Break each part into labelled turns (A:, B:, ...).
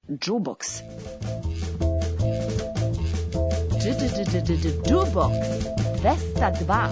A: Jukebox. Jukebox 202.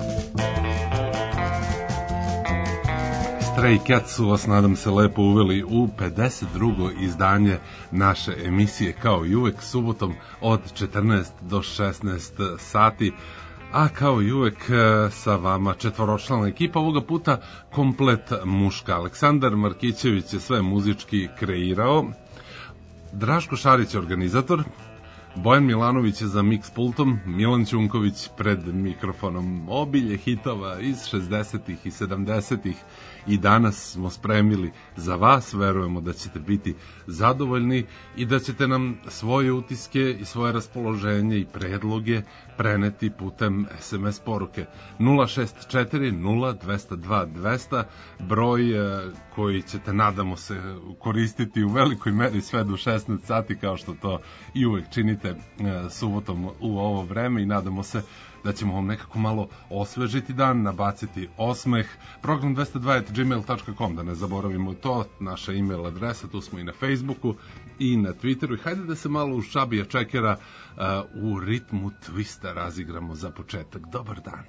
B: Stray Cats su vas, nadam se, lepo uveli u 52. izdanje naše emisije, kao i uvek subotom od 14 do 16 sati. A kao i uvek sa vama četvoročlana ekipa, ovoga puta komplet muška. Aleksandar Markićević je sve muzički kreirao, Draško Šarić je organizator, Bojan Milanović je za mix pultom, Milan Ćunković pred mikrofonom. Obilje hitova iz 60-ih i 70-ih i danas smo spremili za vas. Verujemo da ćete biti zadovoljni i da ćete nam svoje utiske i svoje raspoloženje i predloge preneti putem SMS poruke 064 0202 200, broj koji ćete, nadamo se, koristiti u velikoj meri sve do 16 sati, kao što to i uvek činite subotom u ovo vreme, i nadamo se da ćemo vam nekako malo osvežiti dan, nabaciti osmeh. Program 202@gmail.com, da ne zaboravimo to, naša e-mail adresa, tu smo i na Facebooku i na Twitteru. I hajde da se malo uz Šabija Čekera u ritmu twista razigramo za početak. Dobar dan.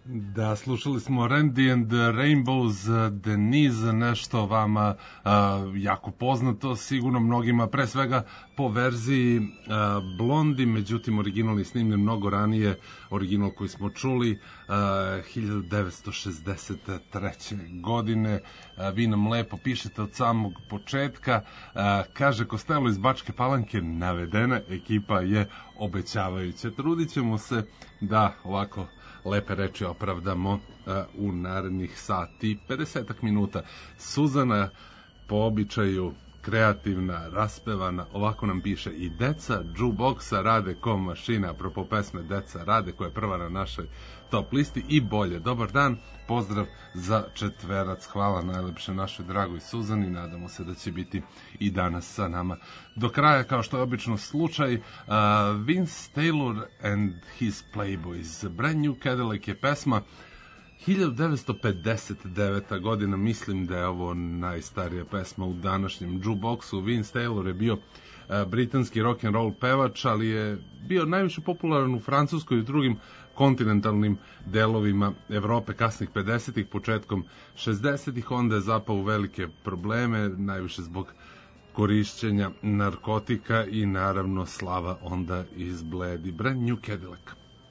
B: Da, slušali smo Randy and the Rainbows, Denise, nešto vama jako poznato, sigurno mnogima, pre svega po verziji Blondi, međutim original je snimljen mnogo ranije, original koji smo čuli 1963. godine. Vi nam lepo pišete od samog početka, kaže Kostelo iz Bačke Palanke, navedena ekipa je obećavajuća. Trudit ćemo se da ovako lepe reči opravdamo u narednih sati 50 minuta. Suzana, po običaju kreativna, raspevana, ovako nam piše: i deca jukeboxa rade ko mašina, apropo pesme Deca rade, koja je prva na našoj top listi, i bolje. Dobar dan, pozdrav za četverac, hvala najlepše našoj dragoj Suzani, nadamo se da će biti i danas sa nama do kraja, kao što je obično slučaj. Vince Taylor and his Playboys, Brand New Cadillac je pesma 1959. godina, mislim da je ovo najstarija pesma u današnjem jukeboxu. Vince Taylor je bio britanski rock and roll pevač, ali je bio najviše popularan u Francuskoj i drugim kontinentalnim delovima Evrope kasnih 50-ih, početkom 60-ih, onda je zapao u velike probleme, najviše zbog korišćenja narkotika i naravno slava onda izbledi. Brand New Cadillac.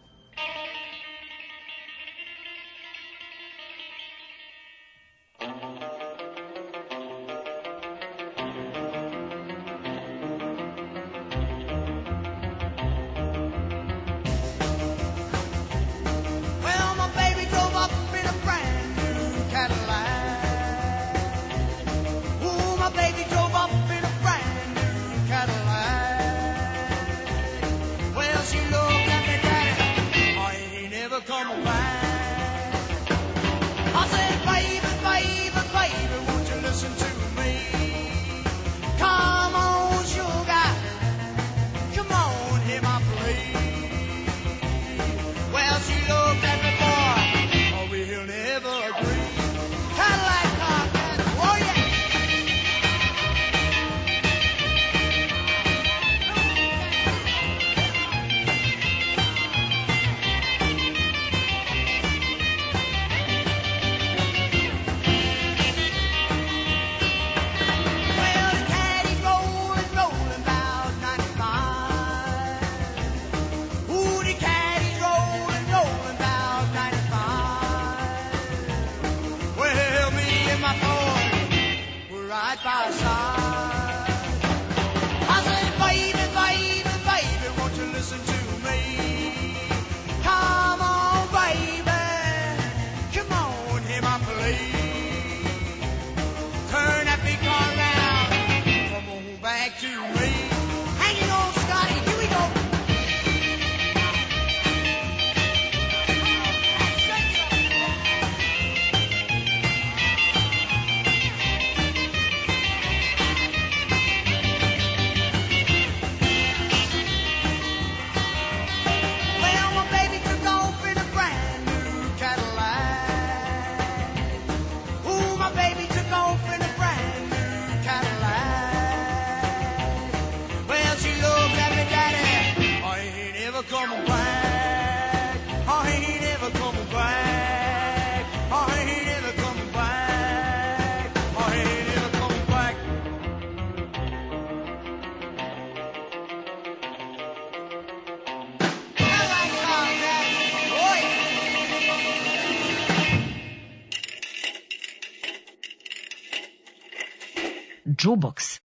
A: Jukebox.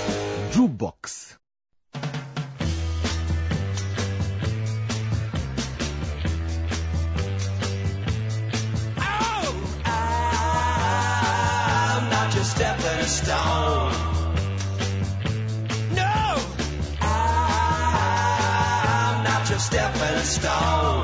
C: Jukebox.
D: Stepping stone. No, I'm not your stepping stone.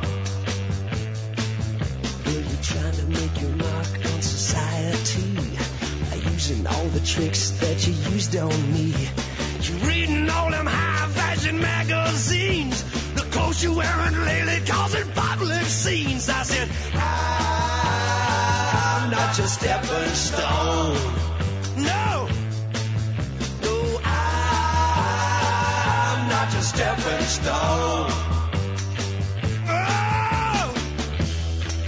D: Well, you're trying to make your mark on society by using all the tricks that you used on me. You're reading all them high fashion magazines, the clothes you're wearing lately causing public scenes. I said, I'm not your stepping stone. No, no, I'm not your stepping stone. Oh,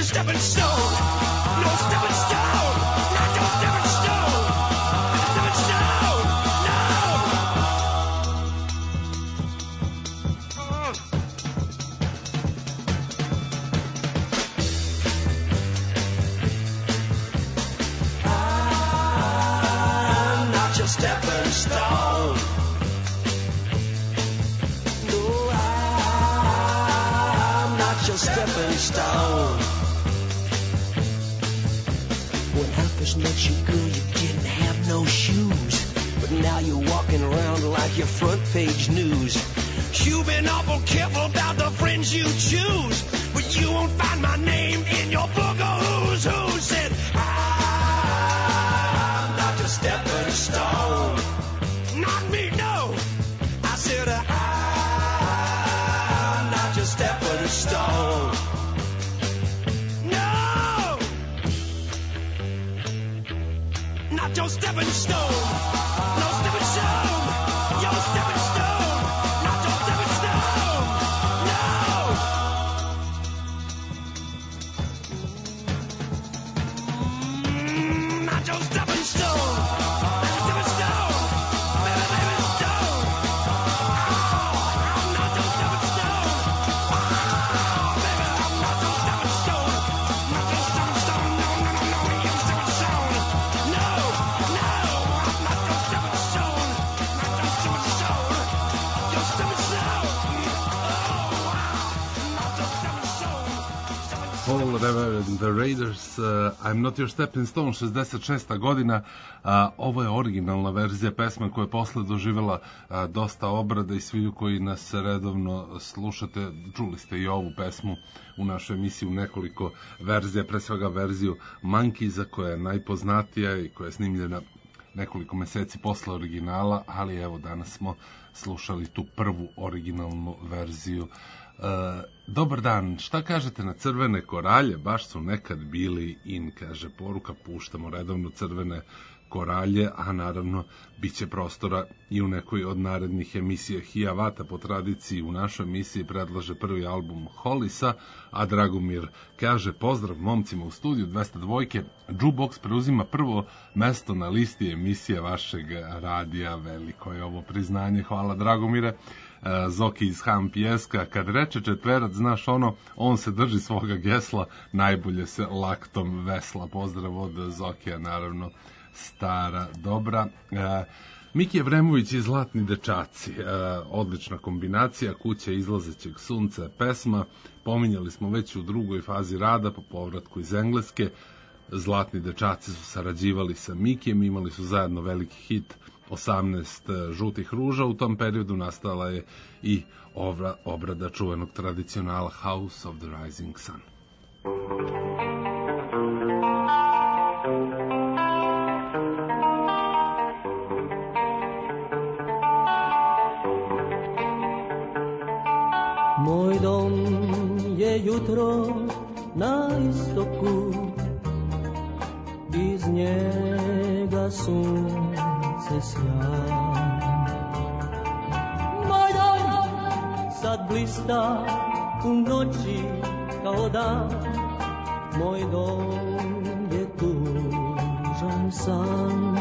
D: stepping stone. No stepping stone. Not your stepping stone. Stepping stone. No. I'm not your stepping stone. No, I'm not your stepping stone. When I first met you, girl, you didn't have no shoes. But now you're walking around like your front page news. You've been awful careful about the friends you choose. But you won't find my name in your book of who's who. Said, I'm not your stepping stone. Not me, no. I said, I'm not your stepping stone. No! Not your stepping stone. No stepping stone. Your stepping stone. Not your stepping stone. No! Not your stepping stone. Stepping stone. Baby, baby, stone. I'm not your stepping stone. Baby, I'm not your stepping stone. Not your stepping stone. No, no, no, no. Your stepping stone. No, no. I'm not your stepping stone. Not your stepping stone. Your stepping stone. Oh, wow. Not your stepping stone.
B: Paul Revere and the Raiders, I'm Not Your Stepping Stone, 66. godina. Ovo je originalna verzija pesme koja je posle doživjela dosta obrada i svi koji nas redovno slušate, čuli ste i ovu pesmu u našoj emisiji u nekoliko verzija, pre svega verziju Monkeesa koja je najpoznatija i koja je snimljena nekoliko meseci posle originala, ali evo danas smo slušali tu prvu originalnu verziju. Dobar dan, šta kažete na crvene koralje? Baš su nekad bili in, kaže poruka, puštamo redovno crvene koralje, a naravno bit će prostora i u nekoj od narednih emisija. Hiawatha po tradiciji u našoj emisiji predlaže prvi album Hollisa, a Dragomir kaže pozdrav momcima u studiju 202. Jukebox preuzima prvo mesto na listi emisije vašeg radija. Veliko je ovo priznanje, hvala Dragomire. Zoki iz Ham Pjeska, kad reče četverac, znaš ono, on se drži svoga gesla, najbolje se laktom vesla. Pozdrav od Zokija, naravno, stara dobra. Miki Evremović i Zlatni dečaci, odlična kombinacija, Kuća izlazećeg sunca, pesma, pominjali smo već u drugoj fazi rada po povratku iz Engleske. Zlatni dečaci su sarađivali sa Mikijem, imali su zajedno veliki hit 18 žutih ruža. U tom periodu nastala je i obrada čuvenog tradicionala House of the Rising Sun.
E: Moj dom je jutro na istoku, iz njega sunce sja. Moj dom sad blista u noći kao dan, moj dom je tužan san.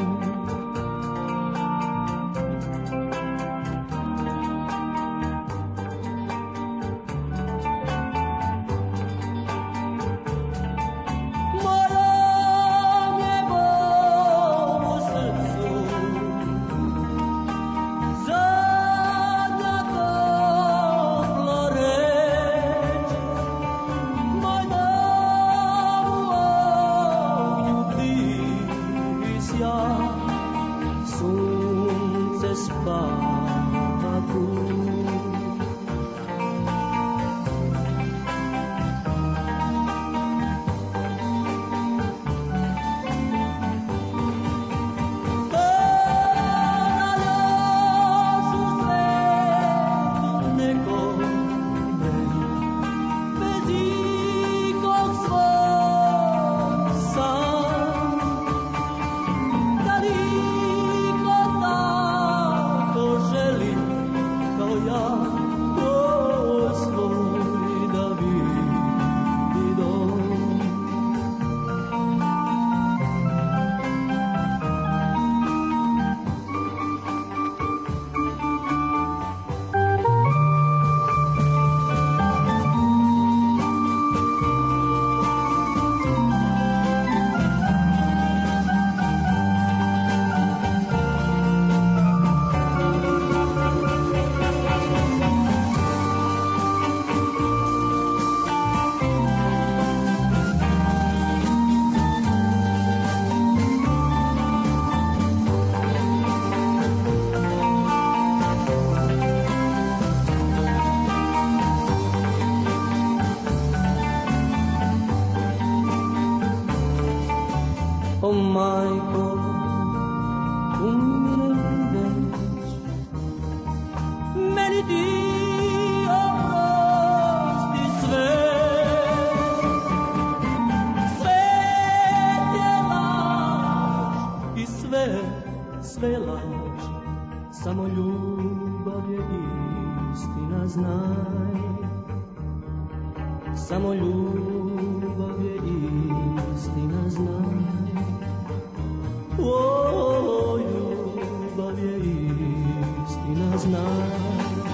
E: sve laž, samo ljubav je istina, znaj. Samo ljubav je istina, znaj. O, ljubav je istina, znaj.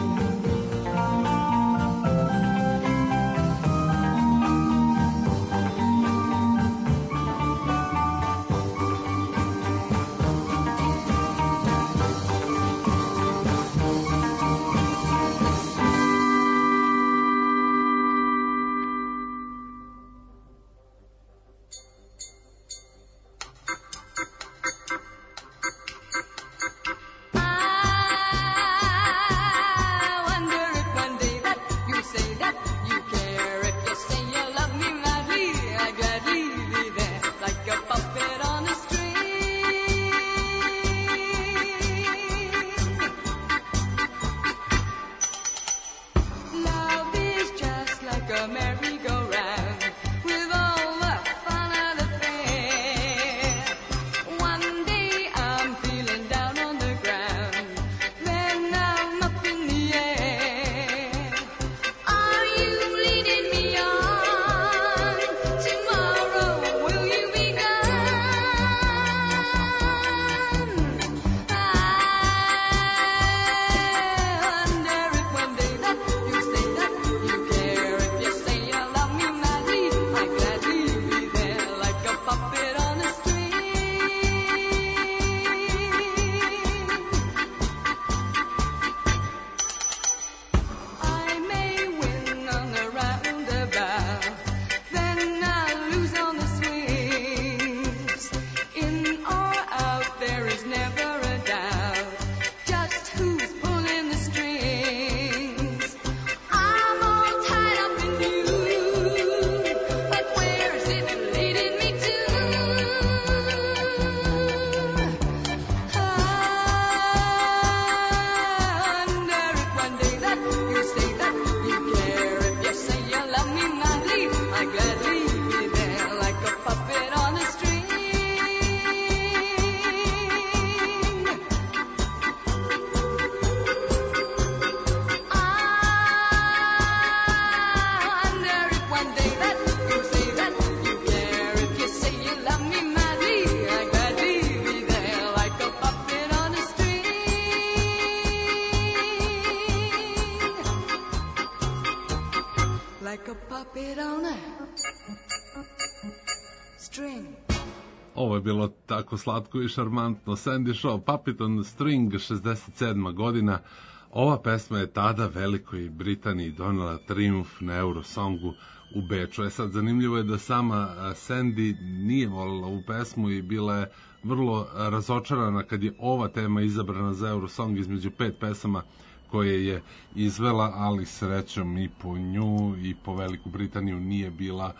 B: Ovo je bilo tako slatko i šarmantno. Sandy Shaw, Puppet on the String, 67. godina. Ova pesma je tada Velikoj Britaniji donela trijumf na Eurosongu u Beču. Sad zanimljivo je da sama Sandy nije volila ovu pesmu i bila je vrlo razočarana kad je ova tema izabrana za Eurosong između 5 pesama koje je izvela, ali srećom i po nju i po Veliku Britaniju nije bila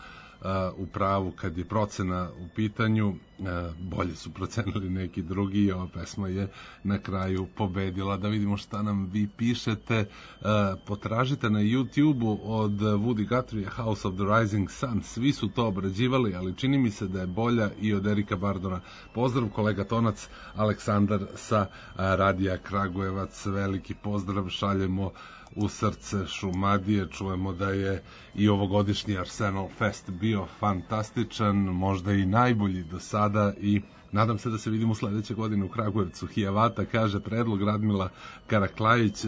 B: u pravu kad je procena u pitanju. Bolje su procenili neki drugi i ova pesma je na kraju pobedila. Da vidimo šta nam vi pišete. Potražite na YouTube-u od Woody Guthrie, House of the Rising Sun. Svi su to obrađivali, ali čini mi se da je bolja i od Erika Bardona. Pozdrav kolega Tonac, Aleksandar sa Radija Kragujevac. Veliki pozdrav šaljemo u srce Šumadije. Čujemo da je i ovogodišnji Arsenal Fest bio fantastičan, možda i najbolji do sada i nadam se da se vidimo sledeće godine u Kragujevcu. Hijavata, kaže predlog Radmila Karaklajić,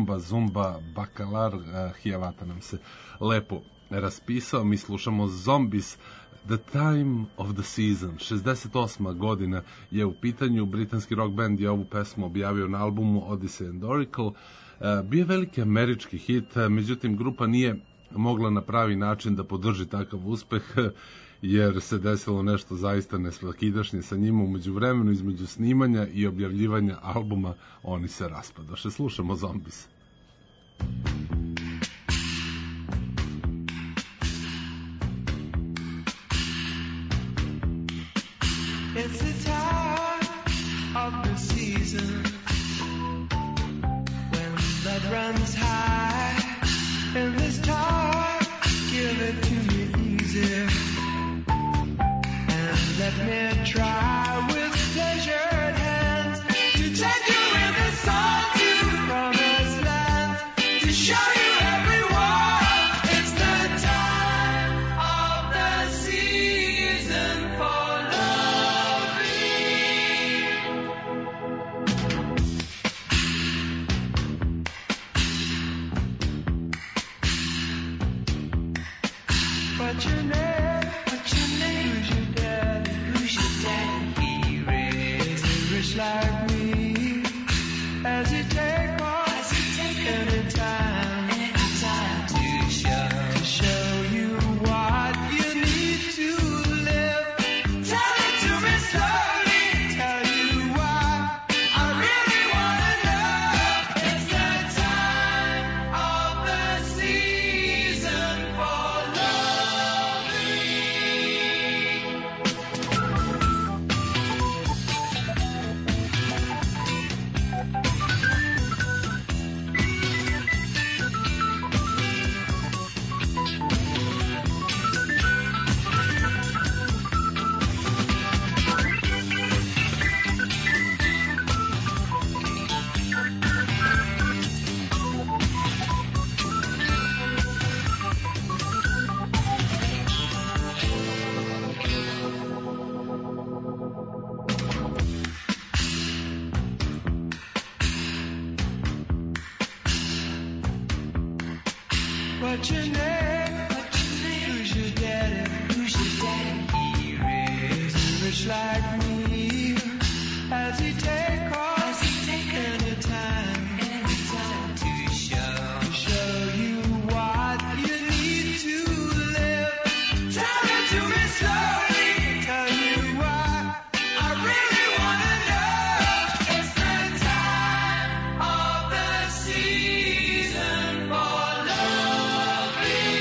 B: Zumba, Bakalar. Hijavata nam se lepo raspisao. Mi slušamo Zombies, The Time of the Season. 68. godina je u pitanju. Britanski rock band je ovu pesmu objavio na albumu Odyssey and Oracle. Bio veliki američki hit, međutim grupa nije mogla na pravi način da podrži takav uspeh, jer se desilo nešto zaista nesvakidašnje sa njima. Umeđu vremenu, između snimanja i objavljivanja albuma, oni se raspadoše. Slušamo Zombies.
F: It's the time of the season when blood runs high. And this time, give it to me easy and let me try with pleasured hands. like me as you take off anytime to show you what you need to live. Tell it to me slowly, tell you why I really wanna know. It's the time of the season for loving. What's your name? Who's your daddy? He is rich like me. As he take off anytime to show you what you need to live. Tell it to me slowly, tell you why I really wanna know. It's the time of the season for loving.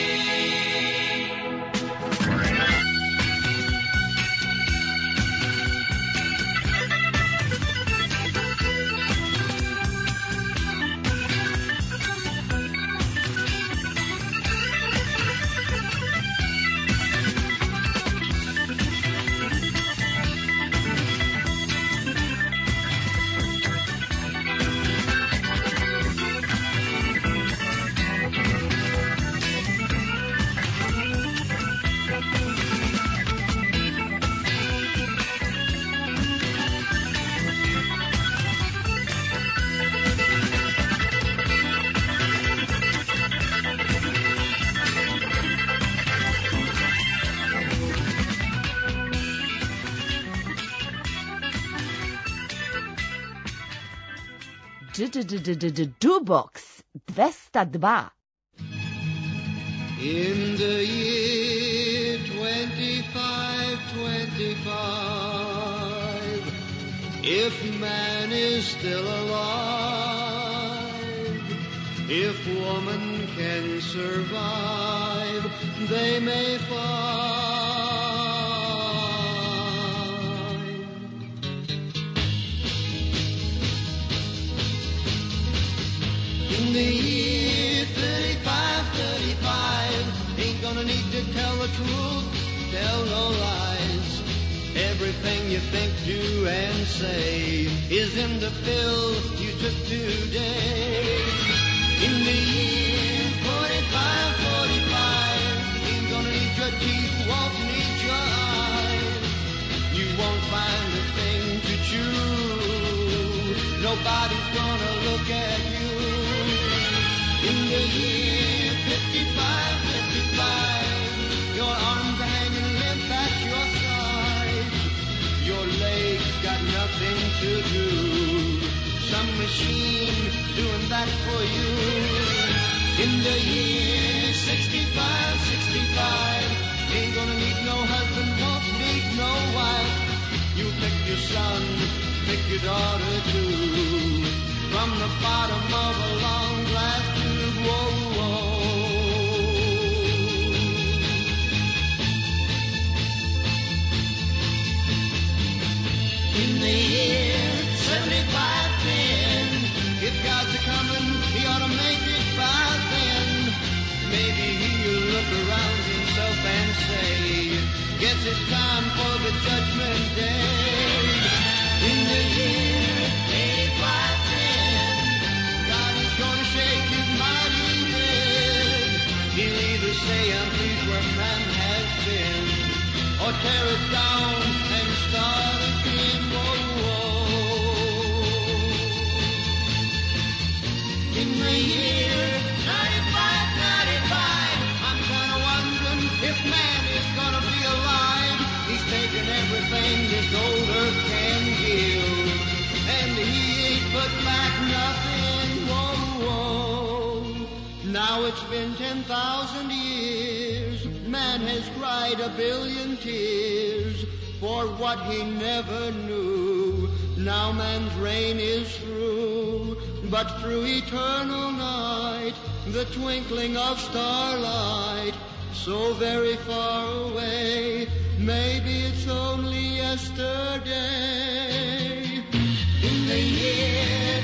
A: Jukebox 202.
G: In the year 2525, if man is still alive, if woman can survive, they may find. In the year 35, ain't gonna need to tell the truth, tell no lies. Everything you think, do, and say is in the pill you took today. In the year 45, ain't gonna need your teeth, won't need your eyes. You won't find a thing to chew, nobody's gonna look at you. In the year 55, your arms are hanging limp at your side. Your legs got nothing to do. Some machine doing that for you. In the year 65, ain't gonna need no husband, won't need no wife. You pick your son, pick your daughter too. From the bottom of a long glass tube, whoa, whoa. In the year 75, if God's a-coming, he ought to make it by then. Maybe he'll look around himself and say, guess it's time for the judgment day. In the year 85, God is gonna shake his mighty head. He'll either say, I'm pleased where man has been, or tear it down and start again. Whoa, whoa. In the year 95, I'm kinda wondering if man is gonna be alive. He's taking everything this old earth can give. nothing, whoa, whoa. Now it's been 10,000 years, man has cried a billion tears for what he never knew. Now man's reign is through, but through eternal night, the twinkling of starlight, so very far away, maybe it's only yesterday. In the year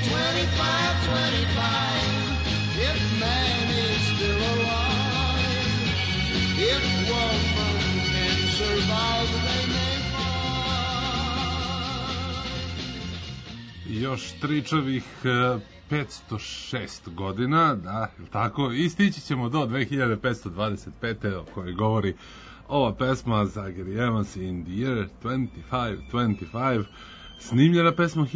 G: 2525, if man is still alive, if woman can survive, they may find.
B: Još tričavih 506 godina, da, tako, i stići ćemo do 2525. o kojoj govori ova pesma Zagari Evans In the Year 2525, snimljena pesma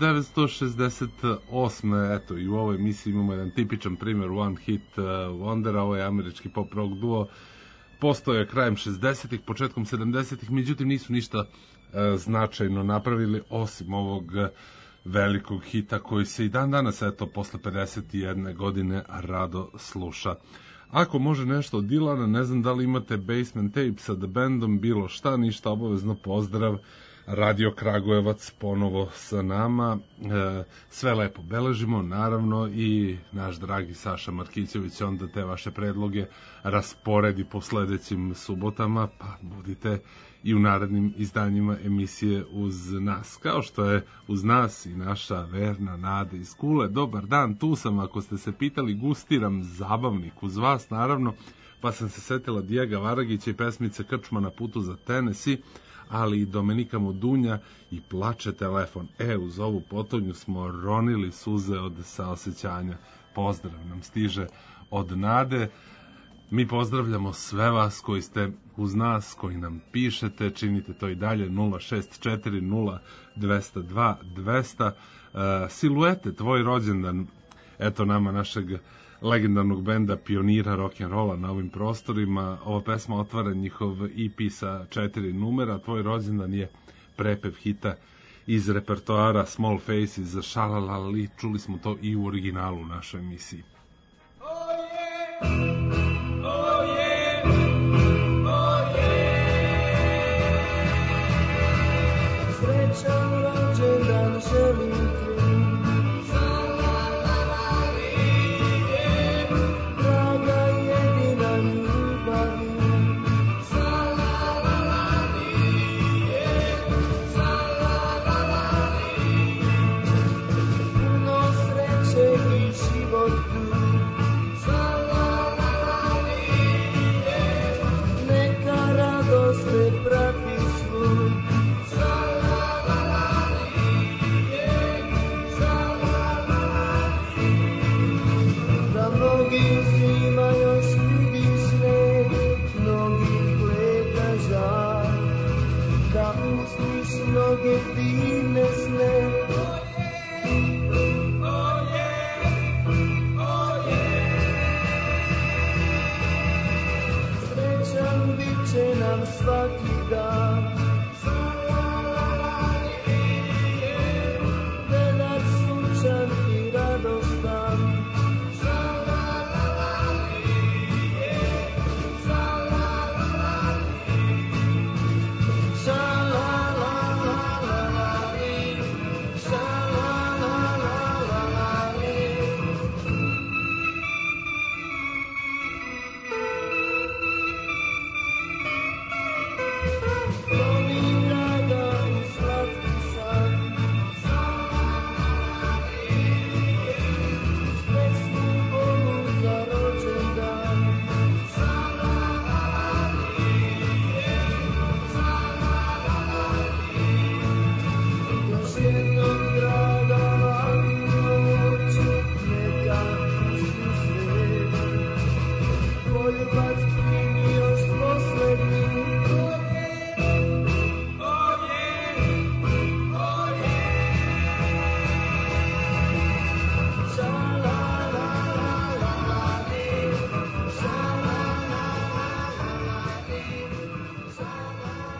B: 1968. Eto, i u ovoj emisiji imamo jedan tipičan primjer One Hit Wondera, ovo je američki pop rock duo, postoje krajem 60-ih, početkom 70-ih, međutim nisu ništa značajno napravili osim ovog velikog hita koji se i dan danas, eto, posle 51 godine rado sluša. Ako može nešto od Dilana, ne znam da li imate Basement Tape sa The Bandom, bilo šta, ništa, obavezno pozdrav. Radio Kragujevac ponovo sa nama, sve lepo beležimo, naravno, i naš dragi Saša Markićević onda te vaše predloge rasporedi po sledećim subotama, pa budite i u narednim izdanjima emisije uz nas, kao što je uz nas i naša verna Nada iz Kule. Dobar dan, tu sam, ako ste se pitali, gustiram zabavnik uz vas, naravno, pa sam se setila Dijega Varagića i pesmice Krčma na putu za Tennessee, ali i Domenika Modunja i Plače telefon. Uz ovu potonju smo ronili suze od saosećanja. Pozdrav nam stiže od Nade. Mi pozdravljamo sve vas koji ste uz nas, koji nam pišete, činite to i dalje, 064 0202 200. Siluete, tvoj rođendan, eto nama našeg legendarnog benda pionira rock'n'rolla na ovim prostorima. Ova pesma otvara njihov EP sa 4 numera, tvoj rođendan je prepev hita iz repertoara Small Faces, Šalalali, čuli smo to i u originalu u našoj emisiji.
E: Srećan rođendan želim ti, draga jedina ljubavi, puno sreće i životu, neka radost te prati svud. Mnogi zima još vidi sneg, mnogi gleda žar, da pustiš mnoge divne sne. Srećan bit će nam svaki dan, venac sunčan i radostan.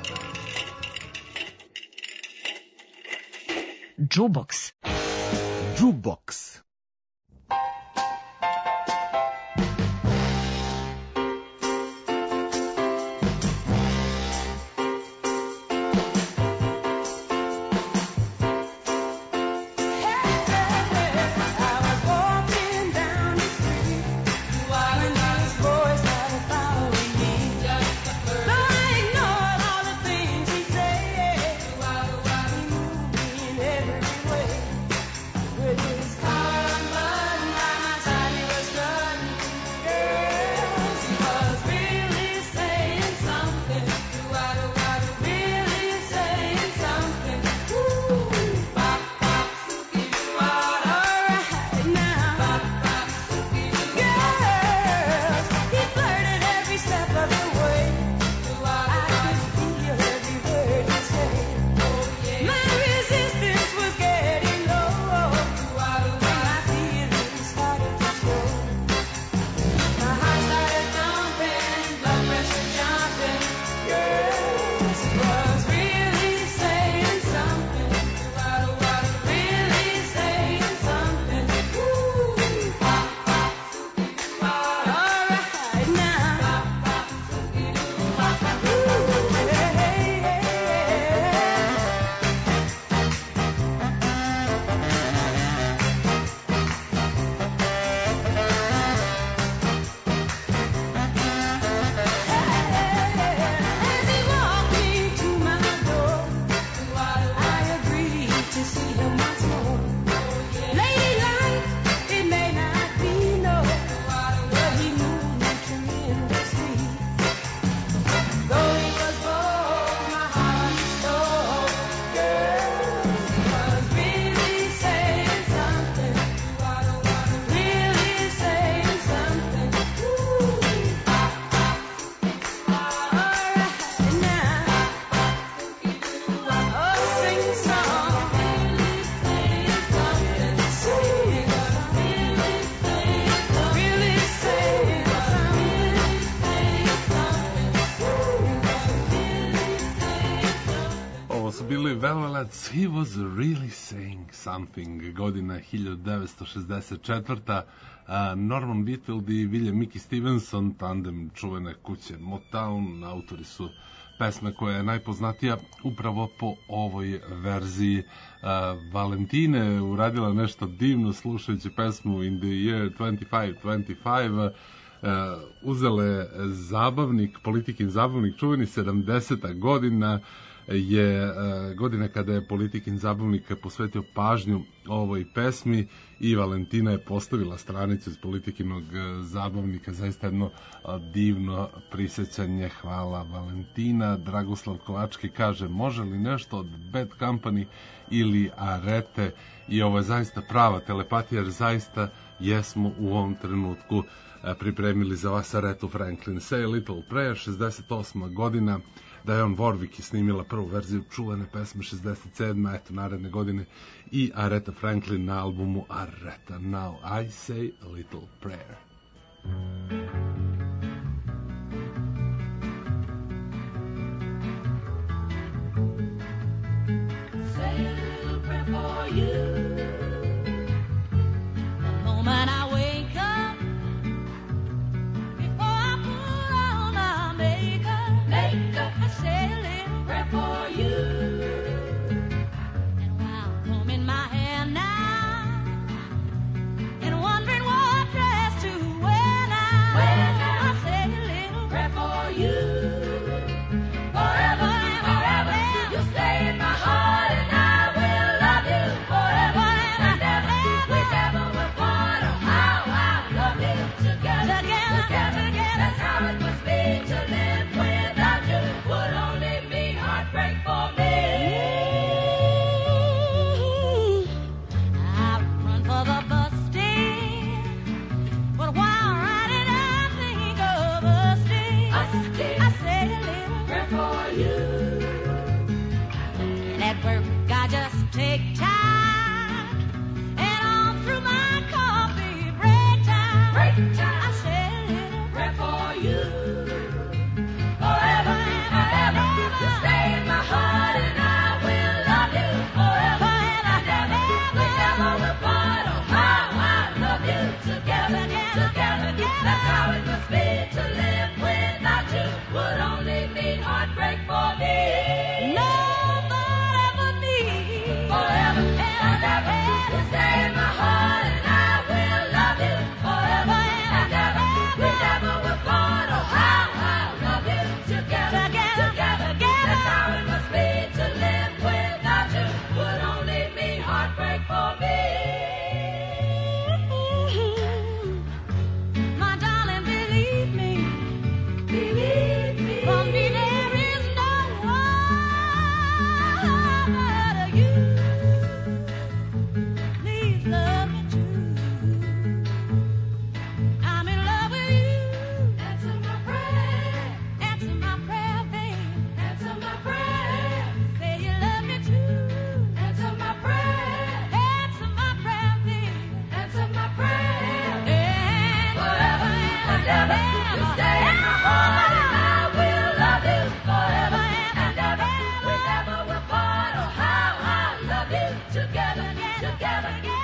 A: Jukebox.
C: Jukebox.
B: Velvets, he was really saying something, godina 1964. Norman Whitfield i William Mickey Stevenson, tandem čuvene kuće Motown, autori su pesme koja je najpoznatija upravo po ovoj verziji. Valentine uradila nešto divno slušajući pesmu In the Year 2525, uzele zabavnik, Politikin zabavnik, čuveni 70. godina, je godina kada je Politikin zabavnik posvetio pažnju ovoj pesmi i Valentina je postavila stranicu iz Politikinog zabavnika, zaista jedno divno prisjećanje. Hvala Valentina. Dragoslav Kovački kaže, može li nešto od Bad Company ili Arete, i ovo je zaista prava telepatija, jer zaista jesmo u ovom trenutku pripremili za vas Aretu Franklin. Say a Little Prayer, 68. godina. Dionne Warwick je snimila prvu verziju čuvene pesme 67. Eto, naredne godine i Aretha Franklin na albumu Aretha Now I Say a Little Prayer.
H: Say a little prayer for you. The moment I wake up, before I put on my makeup, I say a little prayer for you. And while combing my hair now, and wondering what dress to wear now,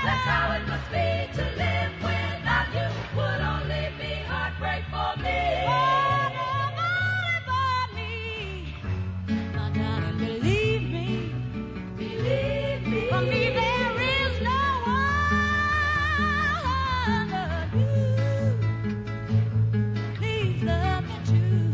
H: That's how it must be to live without you. Would only be heartbreak for me. My darling, believe me. Believe me. For me, there is no one but you. Please love me too.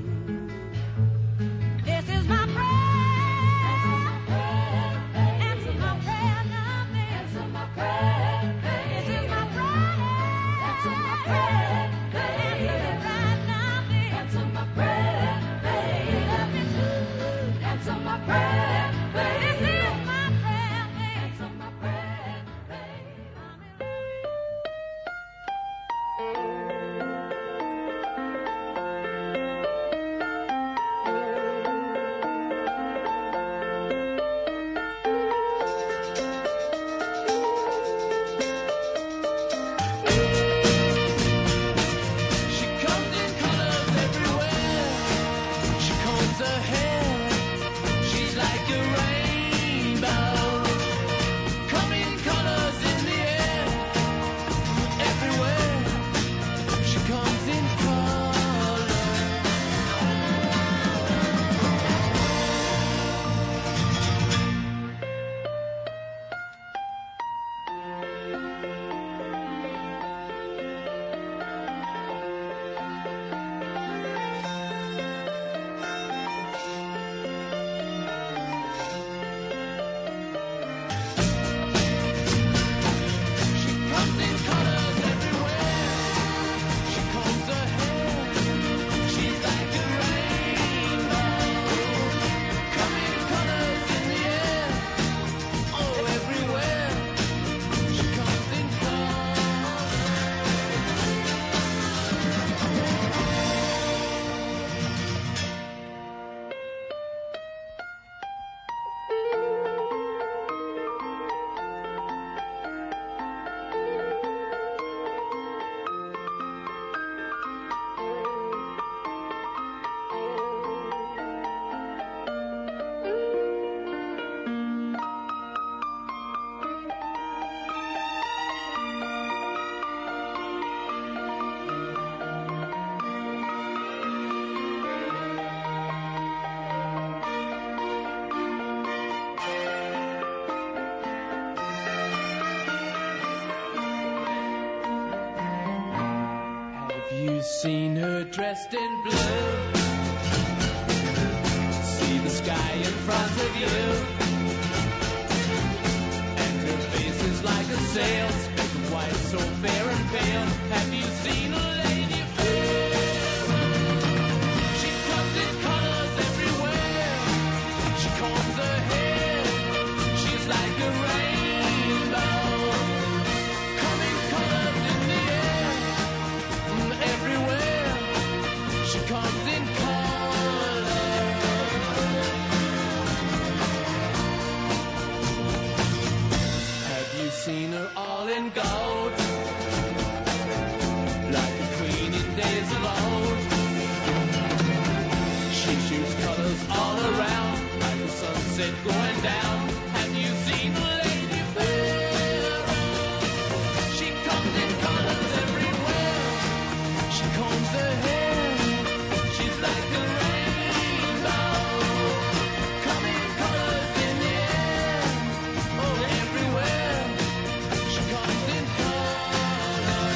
H: This is my prayer. Answer my prayer now, baby. Answer my prayer. This is my prayer. Answer my prayer. Answer it right now, baby. Answer my prayer. Baby, love me too. Answer my prayer. This is my prayer, baby. Answer my prayer, baby.
F: She comes in colors everywhere. She combs her hair. She's like a rainbow. Come in colors in the air. Everywhere. She comes in colors. She comes in colors everywhere. She combs her hair. She's like a rainbow. Come in colors in the air. Oh, everywhere. She comes in colors. Have you seen her dressed in blue? See the sky in front of you, and her face is like a sail, speaking white, so fair and pale. Have you seen a lady fair? She comes in colors everywhere. She combs her hair. She's like a rainbow. Come in colors in the air. Everywhere. She comes in colors. Have you seen her all in gold? Like a queen in days of old. She shoots colors all around, like the sunset going down. Have you seen a lady fair? She comes in colors everywhere. She combs her hair. She's like a rainbow. Come in colors in the air. Oh, everywhere. She comes in colors.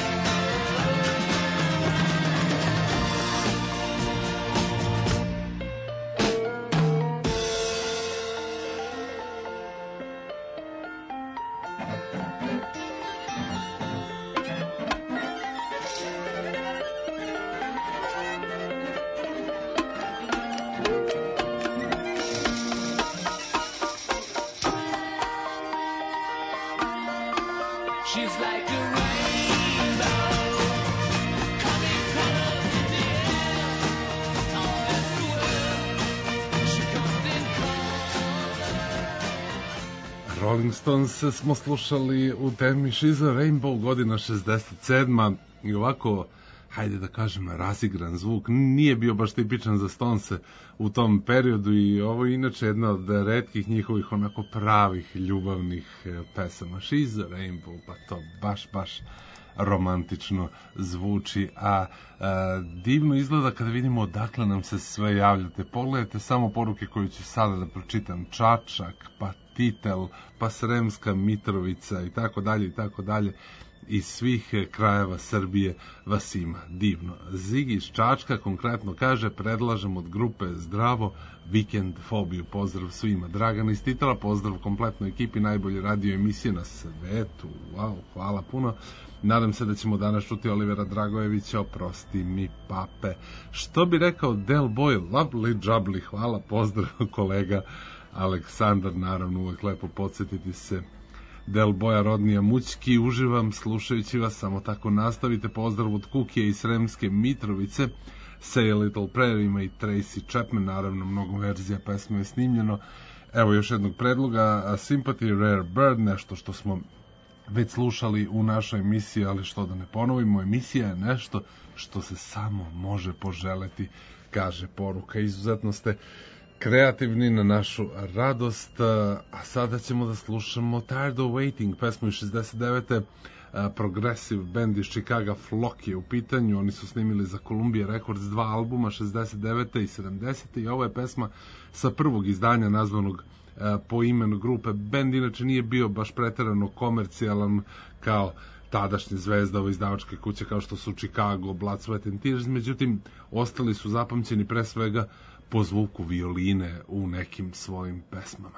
F: She's like a rainbow. Come in colors in the air. Oh, everywhere. She comes in colors.
B: Rolling Stones smo slušali u temi She's a Rainbow, godina 67. I ovako hajde da kažem, razigran zvuk. Nije bio baš tipičan za Stonese u tom periodu i ovo je inače jedna od retkih njihovih onako pravih ljubavnih pesama. She's a Rainbow, pa to baš romantično zvuči, a divno izgleda kada vidimo odakle nam se sve javljate. Pogledajte samo poruke koje ću sada da pročitam. Čačak, pa Titel, pa Sremska Mitrovica i tako dalje. Iz svih krajeva Srbije vas ima. Divno. Zigi iz Čačka konkretno kaže, predlažem od grupe Zdravo Vikend Fobiju. Pozdrav svima. Dragan iz Titela, pozdrav kompletnoj ekipi najbolje radio emisije na svetu. Wow, hvala puno. Nadam se da ćemo danas čuti Olivera Dragojevića, Oprosti mi pape. Što bi rekao Del Boy, lovely jubbly, hvala, pozdrav kolega Aleksandar, naravno uvek lepo podsjetiti se Del Boja Rodnija Mućki, uživam slušajući vas, samo tako nastavite. Pozdrav od Kukije i Sremske Mitrovice. Say a Little Prayer ima i Tracy Chapman, naravno mnogo verzija pesme je snimljeno. Evo još jednog predloga, Sympathy Rare Bird, nešto što smo već slušali u našoj emisiji, ali što da ne ponovimo, emisija je nešto što se samo može poželeti, kaže poruka. Izuzetno ste kreativni na našu radost, a sada ćemo da slušamo Tired of Waiting, pesmu iz 69. Progressive band iz Chicaga, Flock je u pitanju, oni su snimili za Columbia Records 2 albuma 69. i 70. i ovo je pesma sa prvog izdanja nazvanog po imenu grupe. Band inače nije bio baš preterano komercijalan kao tadašnje zvezda ove izdavačke kuće kao što su Chicago, Blood, Sweat and Tears, međutim ostali su zapamćeni pre svega po zvuku violine u nekim svojim pesmama.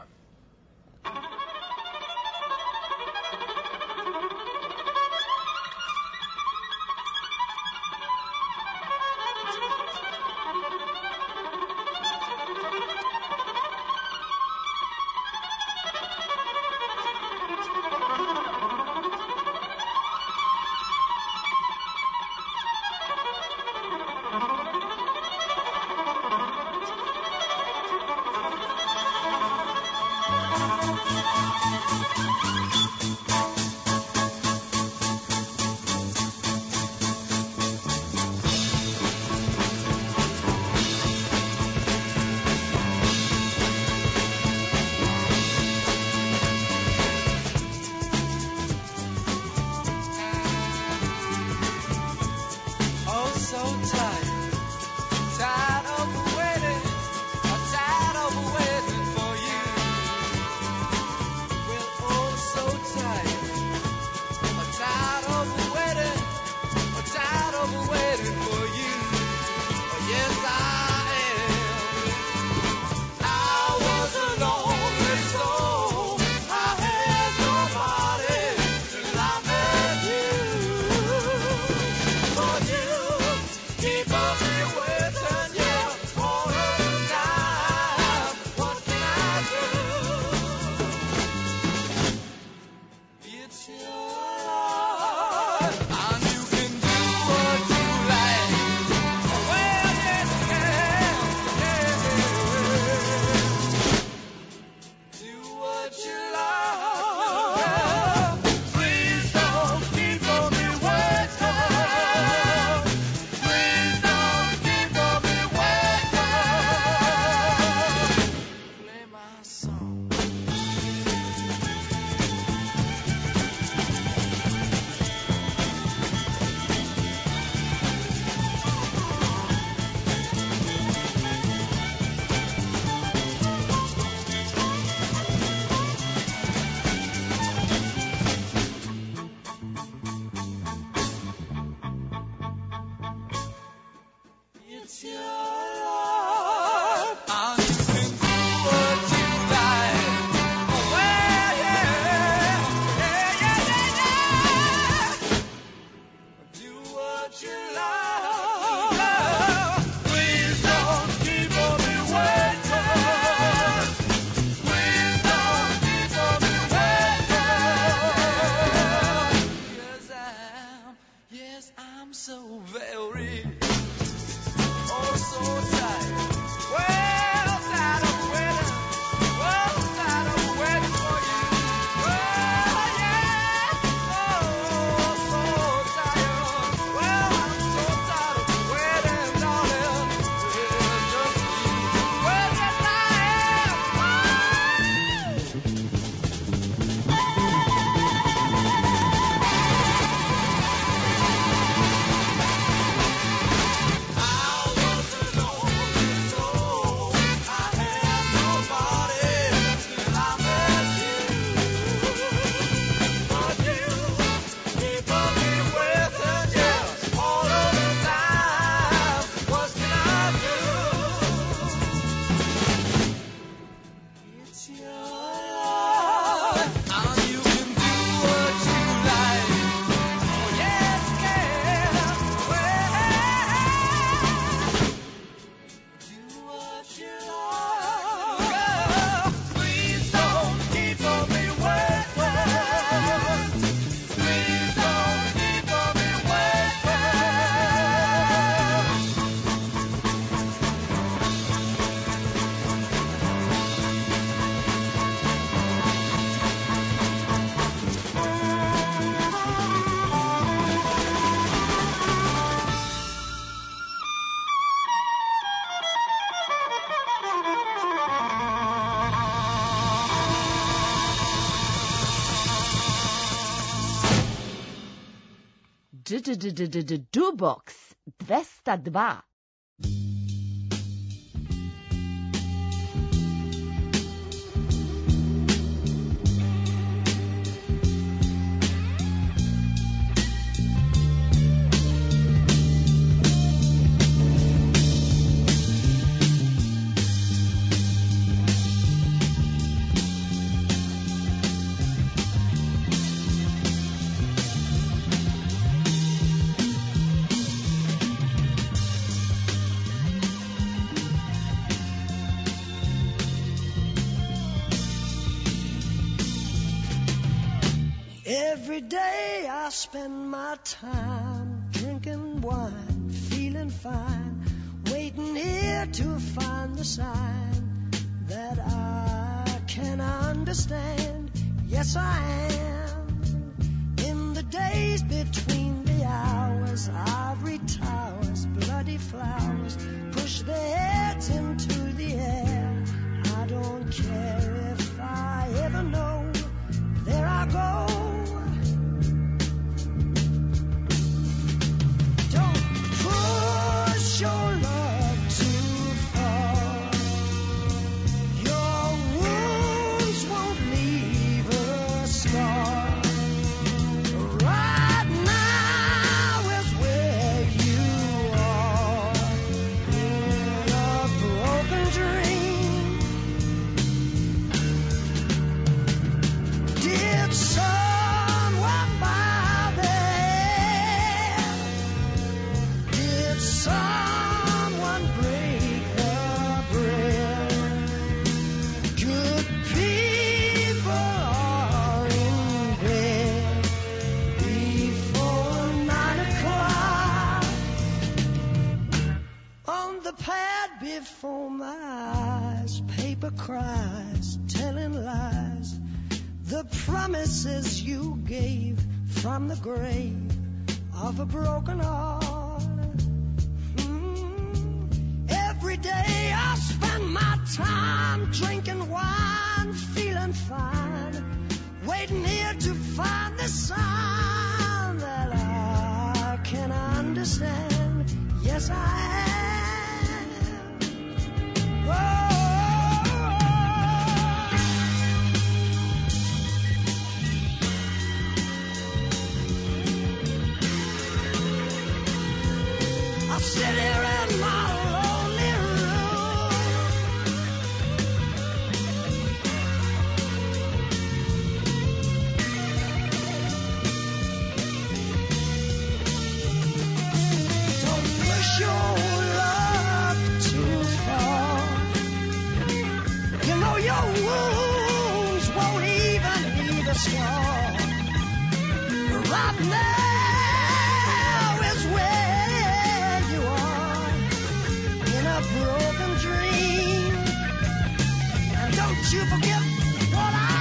A: Jukebox 202.
D: Every day I spend my time drinking wine, feeling fine, waiting here to find the sign that I can understand. Yes, I am. In the days between the hours, ivory towers, bloody flowers push their heads into the air. I don't care if I ever know. There I go. Your love too far. Your wounds won't leave a scar. Right now is where you are, in a broken dream. Did someone by there? Did someone before my eyes, paper cries, telling lies, the promises you gave from the grave of a broken heart. Every day I spend my time drinking wine, feeling fine, waiting here to find the sign that I can understand. Yes, I am. I sit here in my lonely room, don't push your luck too far. You know your wounds won't even leave a scar. Right now is where you are, in a broken dream. And don't you forget what I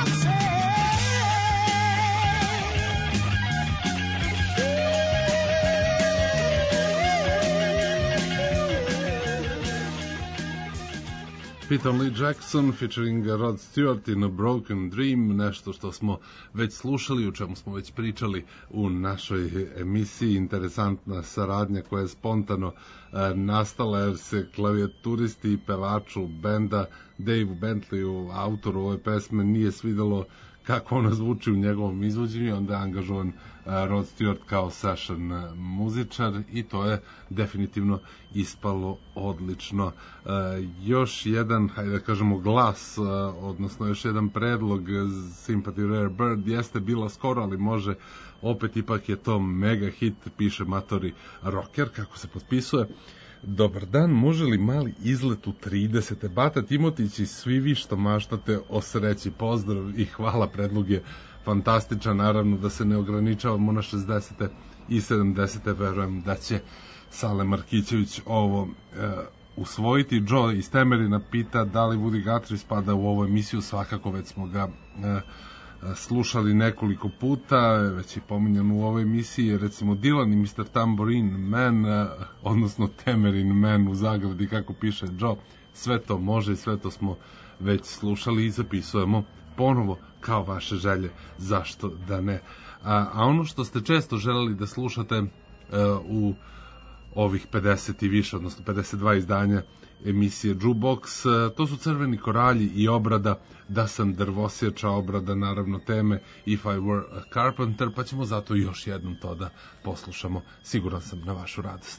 B: Peter Lee Jackson featuring Rod Stewart in A Broken Dream, nešto što smo već slušali, o čemu smo već pričali u našoj emisiji. Interesantna saradnja koja je spontano nastala jer se klavijaturisti i pevaču benda Dave Bentleyu, autoru ove pesme, nije svidelo kako ona zvuči u njegovom izvođenju, onda je angažovan Rod Stewart kao session muzičar i to je definitivno ispalo odlično. Još jedan, hajde da kažemo, glas, odnosno još jedan predlog Sympathy Rare Bird jeste bila skoro, ali može opet, ipak je to mega hit, piše matori rocker, kako se potpisuje. Dobar dan, može li mali izlet u 30. Bata Timotić i svi vi što maštate o sreći, pozdrav i hvala, predlog je fantastičan, naravno da se ne ograničavamo na 60. i 70. Verujem da će Sale Markićević ovo usvojiti. Joe iz Temerina pita da li Woody Guthrie spada u ovu emisiju, svakako, već smo ga slušali nekoliko puta, već je pominjan u ovoj emisiji, recimo Dylan i Mr. Tambourine Man, odnosno Temerin Man u zagradi, kako piše Joe, sve to može i sve to smo već slušali i zapisujemo ponovo kao vaše želje, zašto da ne. A ono što ste često želeli da slušate u ovih 50 i više, odnosno 52 izdanja emisije Jukebox, to su Crveni koralji i obrada Da sam drvosječa, obrada naravno teme If I Were a Carpenter, pa ćemo zato još jednom to da poslušamo. Siguran sam na vašu radost.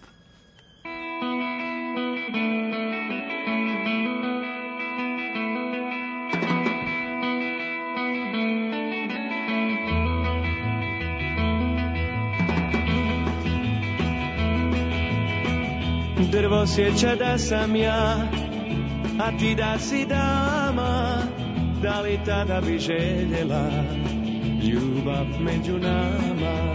E: Drvosjeća da sam ja, a ti da si dama, da li tada bi željela ljubav među nama?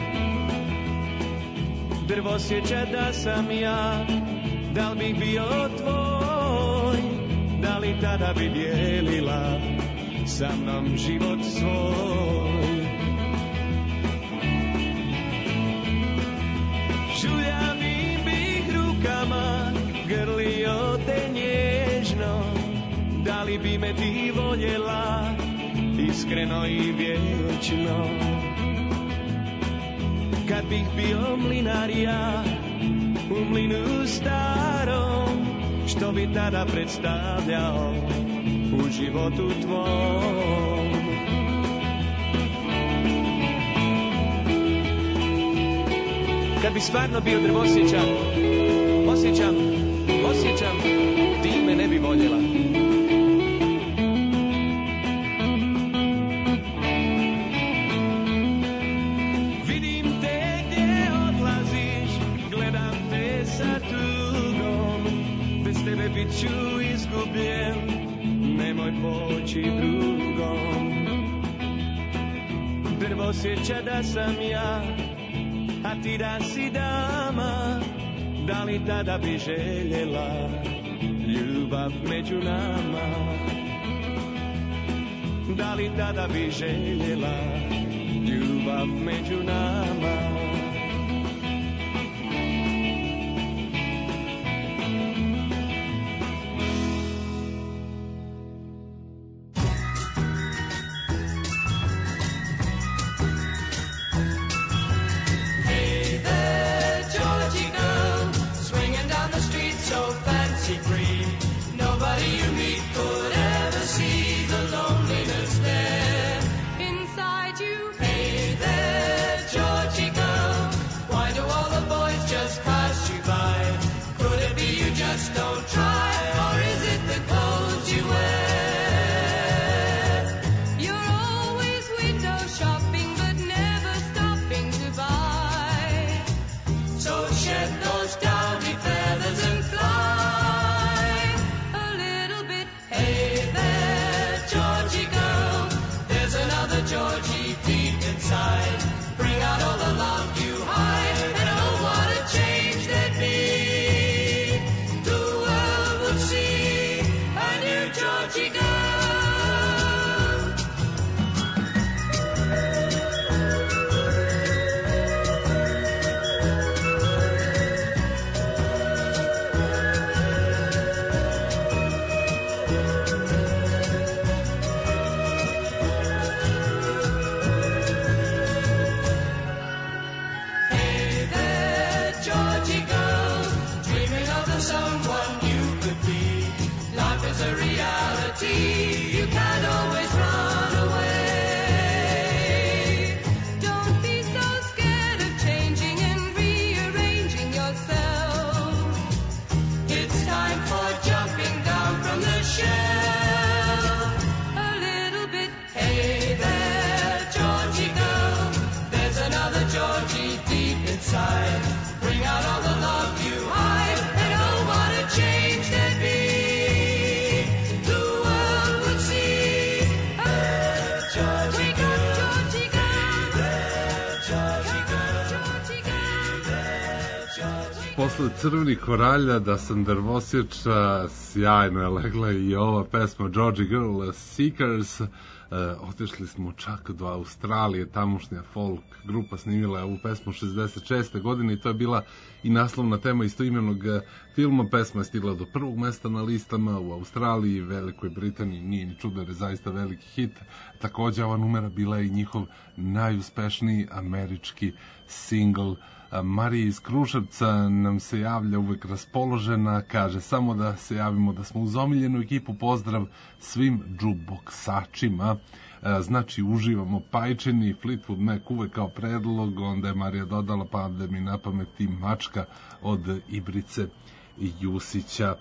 E: Drvosjeća da sam ja, da li bih bio tvoj, da li tada bi dijelila sa mnom život svoj? Žuljavim bih rukama grlio te nježno, da li bi me ti voljela iskreno i vječno? Kad bih bio mlinar ja u mlinu starom, što bi tada predstavljao u životu tvom? Kad bi stvarno bio drvosjeća, osjećam, ti me ne bi voljela. Vidim te gdje odlaziš, gledam te sa tugom, bez tebe bit ću izgubljen, nemoj poći drugom. Drvosjeća da sam ja, a ti da si dama, da li tada bi željela ljubav među nama? Da li tada bi željela ljubav među nama?
H: Inside you,
E: Hey there, Georgie girl, why do all the boys just pass you by? Could it be you just don't try, or is it the clothes you wear?
H: you're always window shopping but never stopping to buy.
E: So shed those downy feathers and fly
H: A little bit,
E: Hey there, Georgie girl, there's another Georgie deep inside. Bring out all the love you hide, and oh, what a change there'd be. The world would see a new Georgie girl. Hey there, Georgie girl, dreaming of the someone you could be. Life is a reality, you can't always run away.
H: don't be so scared of changing and rearranging yourself.
E: It's time for jumping down from the shelf.
H: A little bit,
E: Hey there, Georgie girl, there's another Georgie deep inside. Bring out all the love you hide, and oh, what a change there'd be. The world would see a Georgie
H: wake
E: girl.
H: up, Georgie girl.
E: Georgie girl.
H: Georgie girl.
E: Georgie.
B: Posle Crvenih koralja Da sam drvosječa sjajno je legla i ova pesma Georgie Girl Seekers. Otišli smo čak do Australije, tamošnja folk grupa snimila je ovu pesmu 66. godine i to je bila i naslovna tema istoimenog filma. Pesma je stigla do prvog mesta na listama u Australiji, Velikoj Britaniji, nije ni čudo jer je zaista veliki hit. Takođe ova numera bila je i njihov najuspešniji američki singl. Marija iz Kruševca nam se javlja uvek raspoložena, kaže samo da se javimo da smo uz omiljenu ekipu, pozdrav svim džuboksačima. Znači uživamo Pajčini, Fleetwood Mac uvek kao predlog, onda je Marija dodala pade mi na pamet i Mačka od Ibrice i Jusića.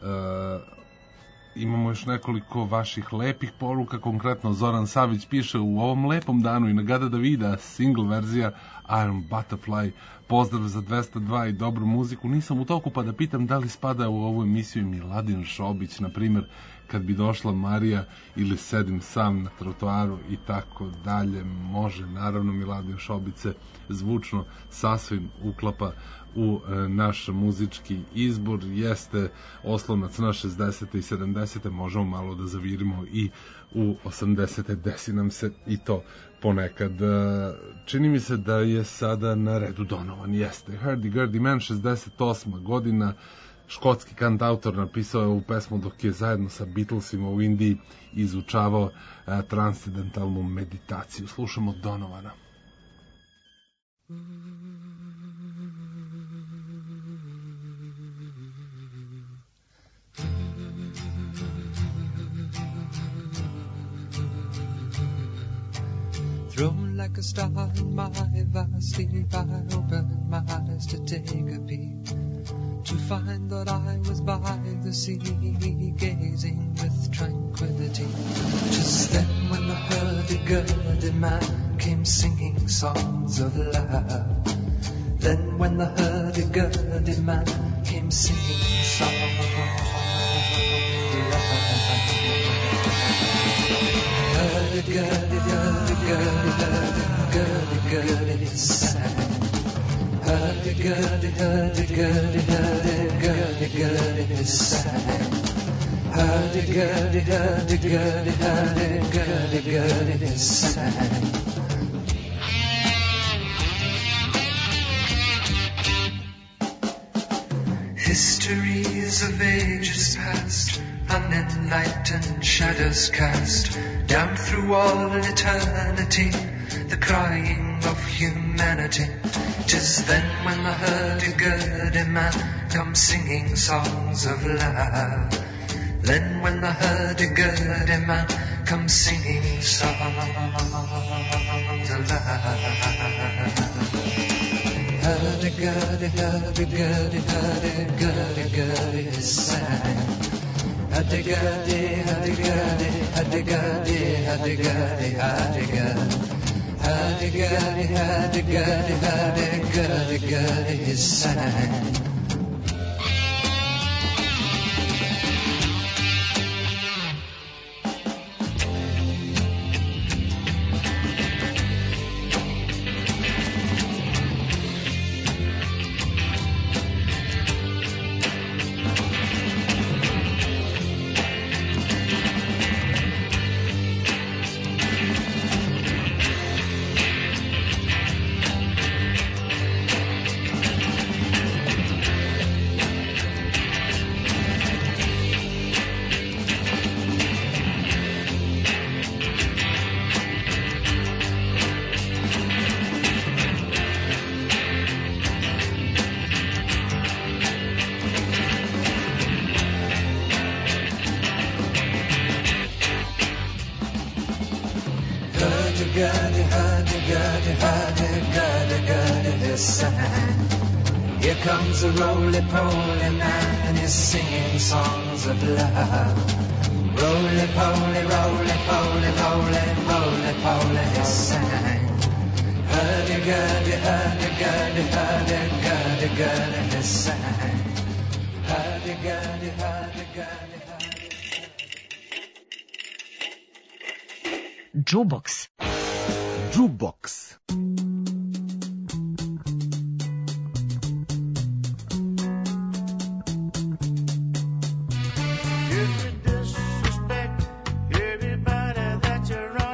B: Imamo još nekoliko vaših lepih poruka, konkretno Zoran Savić piše u ovom lepom danu i Nagada Davida, single verzija Iron Butterfly, pozdrav za 202 i dobru muziku. Nisam u toku pa da pitam da li spada u ovu emisiju Miladin Šobić, na primjer kad bi došla Marija ili sedim sam na trotoaru i tako dalje. Može, naravno, Miladin Šobić se zvučno sasvim uklapa u naš muzički izbor, jeste oslonac na 60. i 70. Možemo malo da zavirimo i u 80. Desi nam se i to ponekad. Čini mi se da je sada na redu Donovan, jeste. Hurdy-Gurdy Man, 68. godina, škotski kantautor, napisao je ovu pesmu dok je zajedno sa Beatlesima u Indiji izučavao transcendentalnu meditaciju. Slušamo Donovana.
I: Thrown like a star in my vast sleep, I opened my eyes to take a peek, to find that I was by the sea, gazing with tranquility. Just then when the hurdy-gurdy man came singing songs of love, then when the hurdy-gurdy man came singing songs of love, hurdy-gurdy, hurdy-gurdy, hurdy-gurdy, sang. Hurdy-gurdy, hurdy-gurdy, hurdy-gurdy, sang. Hurdy-gurdy, hurdy-gurdy, hurdy-gurdy, sang. Histories of ages past, unenlightened shadows cast down through all eternity, the crying of humanity. 'Tis then when the hurdy-gurdy man comes singing songs of love. Then when the hurdy-gurdy man comes singing songs of love. Hurdy-gurdy, hurdy-gurdy, hurdy-gurdy, sang. Hurdy-gurdy, hurdy-gurdy, hurdy-gurdy, hurdy-gurdy, hurdy-gurdy. Hurdy-gurdy, hurdy-gurdy, hurdy-gurdy, sang. Hurdy-gurdy, hurdy-gurdy, hurdy-gurdy, sang. Here comes a roly-poly man and he's singing songs of love. Roly-poly, roly-poly, roly-poly, poly, he sang. Hurdy-gurdy, hurdy-gurdy, hurdy-gurdy, he sang. Hurdy-gurdy, hurdy-gurdy,
A: Jukebox.
C: Jukebox.
F: If you disrespect everybody that you're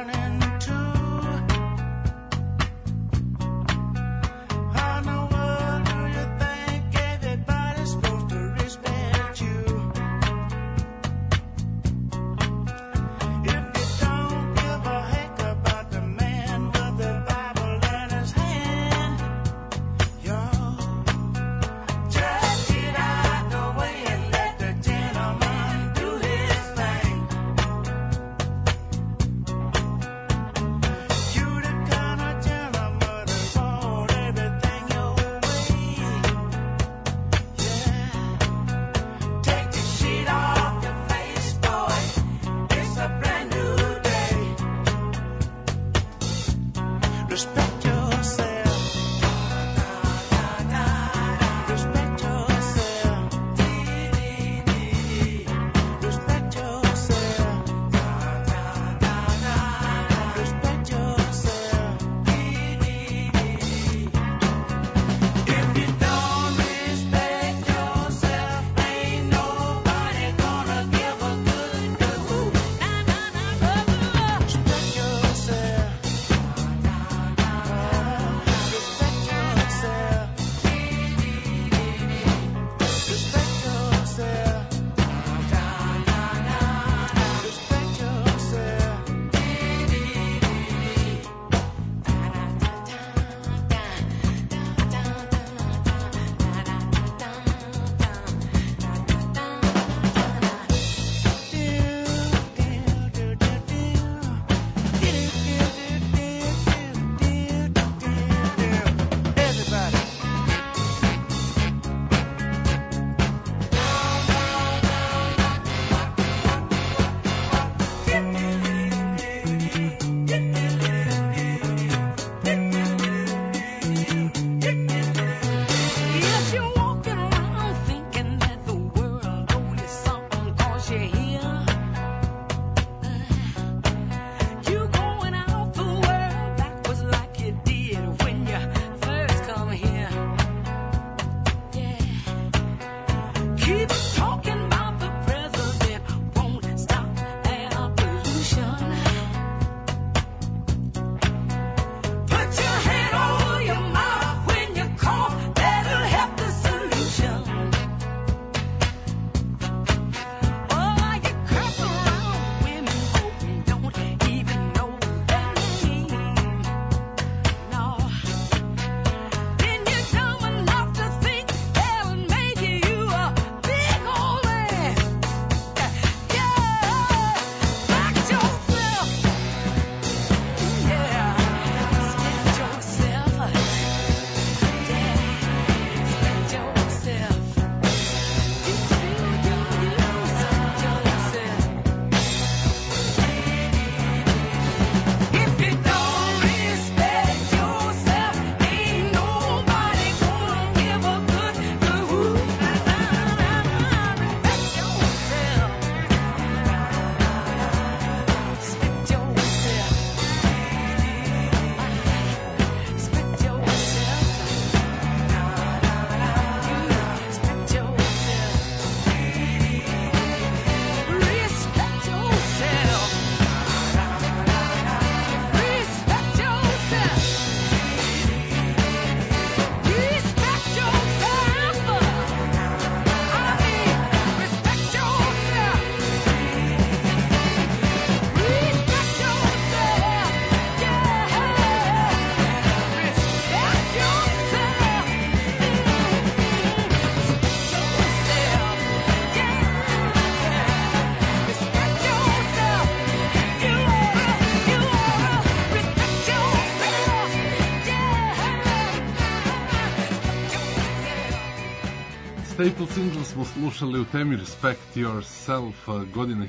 B: Staple Single smo slušali u temi Respect Yourself, godina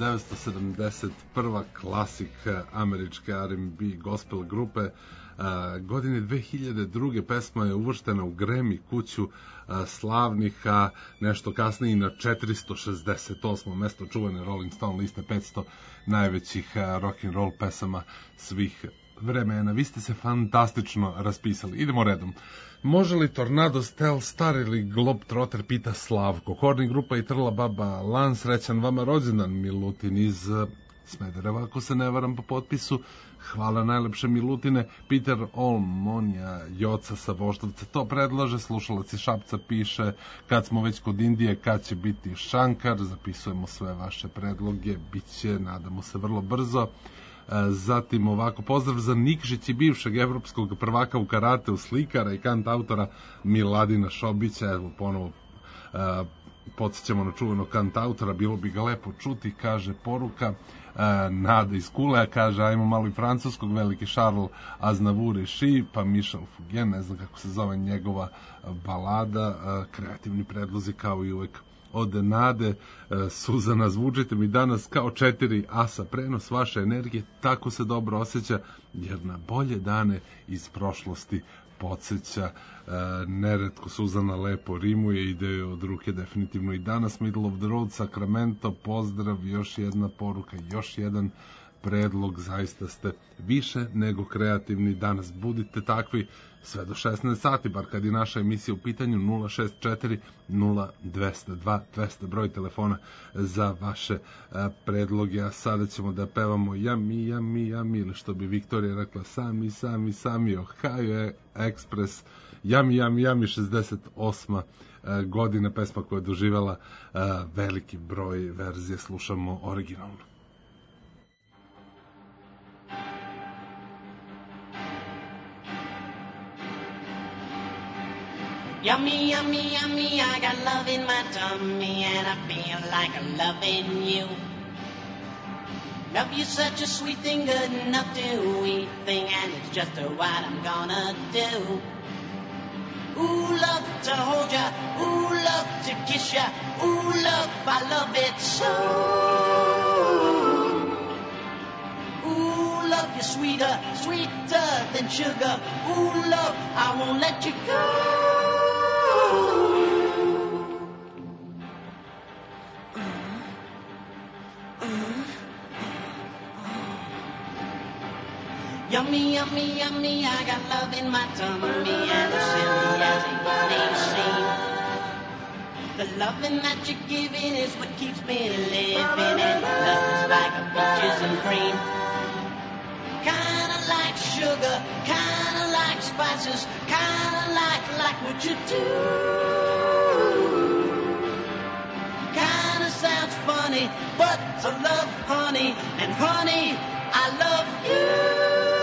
B: 1971, klasik američke R&B gospel grupe. Godine 2002. pesma je uvrštena u Grammy kuću slavnih, a nešto kasnije na 468. mesto čuvene Rolling Stone liste 500 najvećih rock'n'roll pesama svih vremena. Vi ste se fantastično raspisali. Idemo redom. Može li Tornados Tel Star ili Globetrotter, pita Slavko. Horni grupa i Trla baba Lan, srećan vama rođendan, Milutin iz Smedereva, ako se ne varam po potpisu. Hvala najlepše, Milutine. Peter Olmonja, Joca sa Voždovca, to predlaže. Slušalac iz Šapca piše, kad smo već kod Indije, kad će biti Šankar. Zapisujemo sve vaše predloge, bit će, nadamo se, vrlo brzo. Zatim ovako, pozdrav za Nikšić i bivšeg evropskog prvaka u karateu, slikara i kantautora Miladina Šobića. Evo ponovo podsjećamo na čuvenog kantautora, bilo bi ga lepo čuti, kaže poruka. Nada iz Kulea kaže, ajmo malo i francuskog, veliki Charles Aznavour i Ši, pa Michel Fugain, ne znam kako se zove njegova balada. Kreativni predlozi kao i uvek od Nade. Suzana, zvučite mi danas kao 4 asa, prenos vaše energije tako se dobro osjeća, jer na bolje dane iz prošlosti podsjeća. Neretko Suzana lepo rimuje, ide od ruke definitivno i danas. Middle of the Road, Sacramento, pozdrav, još jedna poruka, još jedan predlog, zaista ste više nego kreativni danas, budite takvi sve do 16 sati, bar kad je naša emisija u pitanju. 064 0202 200 broj telefona za vaše predloge. A sada ćemo da pevamo Yummy, Yummy, Yummy, ili što bi Viktorija rekla, Sami, Sami, Sami, Ohio Express, Yummy, Yummy, Yummy, 68. godina, pesma koja je doživjela veliki broj verzije. Slušamo originalno.
J: Yummy, yummy, yummy, I got love in my tummy and I feel like I'm loving you. Love you such a sweet thing, good enough to eat thing, and it's just what I'm gonna do. Ooh, love to hold ya, ooh, love to kiss ya, ooh, love, I love it so. Ooh, love you sweeter, sweeter than sugar, ooh, love, I won't let you go. Yummy, yummy, yummy, I got love in my tummy, and as silly as it may seem, the loving that you're giving is what keeps me living, and love is like a peaches and cream. Kinda like sugar, kinda like spices, kinda like what you do. Kinda sounds funny, but I love honey, and honey, I love you.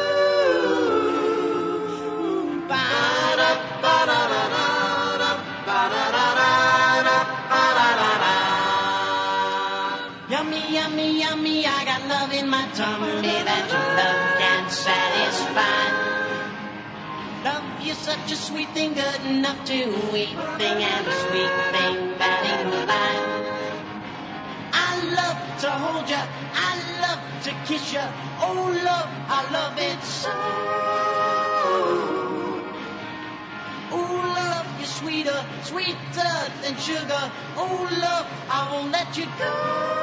J: Yummy, yummy, yummy, I got love in my tummy that your love can't satisfy. Love you such a sweet thing, good enough to eat thing, and a sweet thing that ain't no lie. I love to hold ya, I love to kiss ya, oh love, I love it so. Oh love, you're sweeter, sweeter than sugar, oh love, I won't let you go.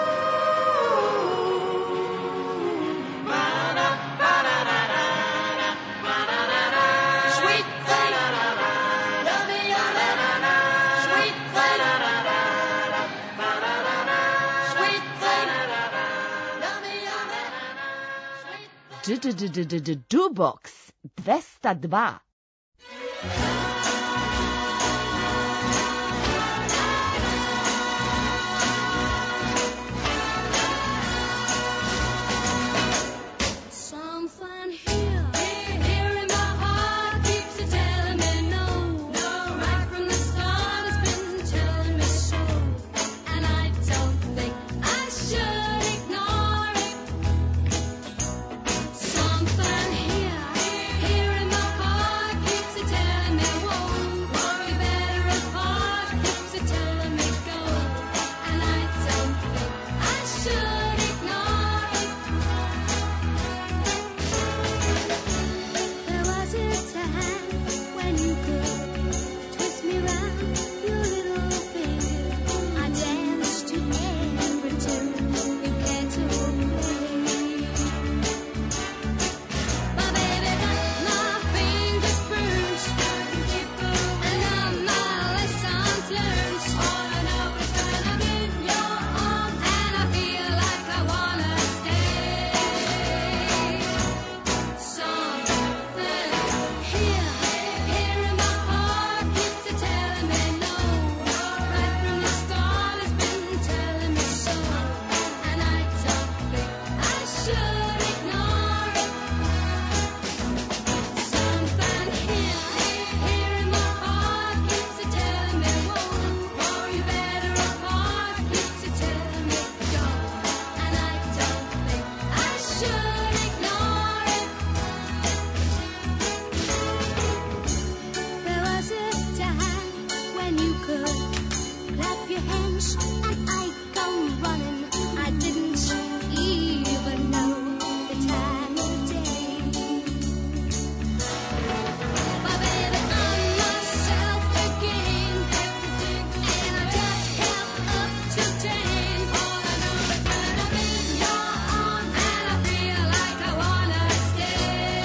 A: Jukebox 202.
H: Something here in my heart keeps telling me house and I come running. I didn't even know the time of day. My baby, I'm myself again, and I just held up to Jane. All I know is that I'm in your arms, and I feel like I wanna stay.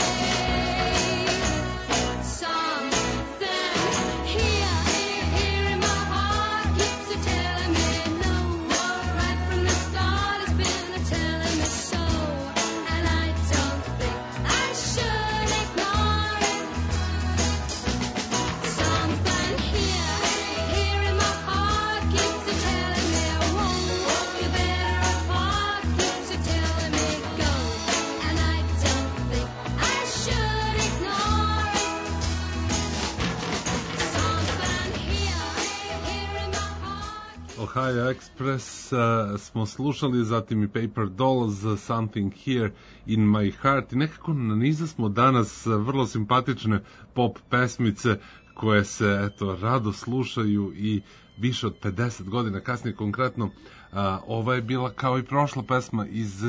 H: Something here in my heart keeps it telling me no. Right from the start, it's been telling me so, and I don't think I should ignore it. Something here in my heart keeps it telling me won't be better apart. Keeps it telling me go, and I don't think I should ignore it. Something here in my heart.
B: Ohio Express smo slušali, zatim i Paper Dolls, Something Here in My Heart, i nekako na niza smo danas vrlo simpatične pop pesmice koje se eto rado slušaju i više od 50 godina kasnije. Konkretno ova je bila kao i prošla pesma iz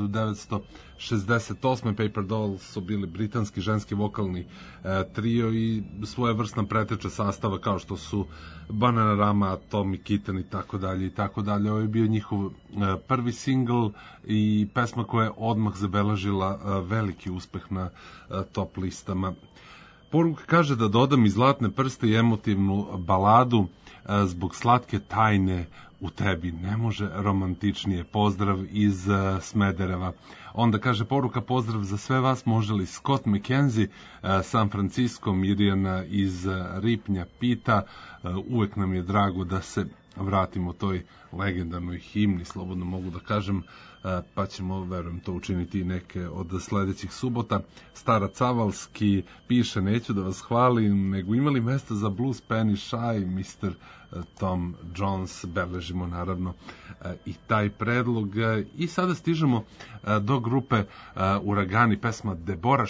B: 1968. Paper Dolls su bili britanski ženski vokalni trio i svojevrsna preteča sastava kao što su Bananarama, Tommy Kitten i tako dalje i tako dalje. Ovo je bio njihov prvi singl i pesma koja je odmah zabeležila veliki uspeh na top listama. Poruka kaže da dodam i Zlatne prste i emotivnu baladu Zbog slatke tajne u tebi ne može romantičnije. Pozdrav iz Smedereva. Onda kaže poruka, pozdrav za sve vas, može li Scott McKenzie, San Francisco, Mirjana iz Ripnja pita, uvek nam je drago da se vratimo toj legendarnoj himni, slobodno mogu da kažem, pa ćemo, verujem, to učiniti i neke od sledećih subota. Stara Cavalski piše, neću da vas hvalim, nego imali mesta za Blues Penny Shy, Mr. Tom Jones, beležimo naravno i taj predlog. I sada stižemo do grupe Uragani, pesma Debora,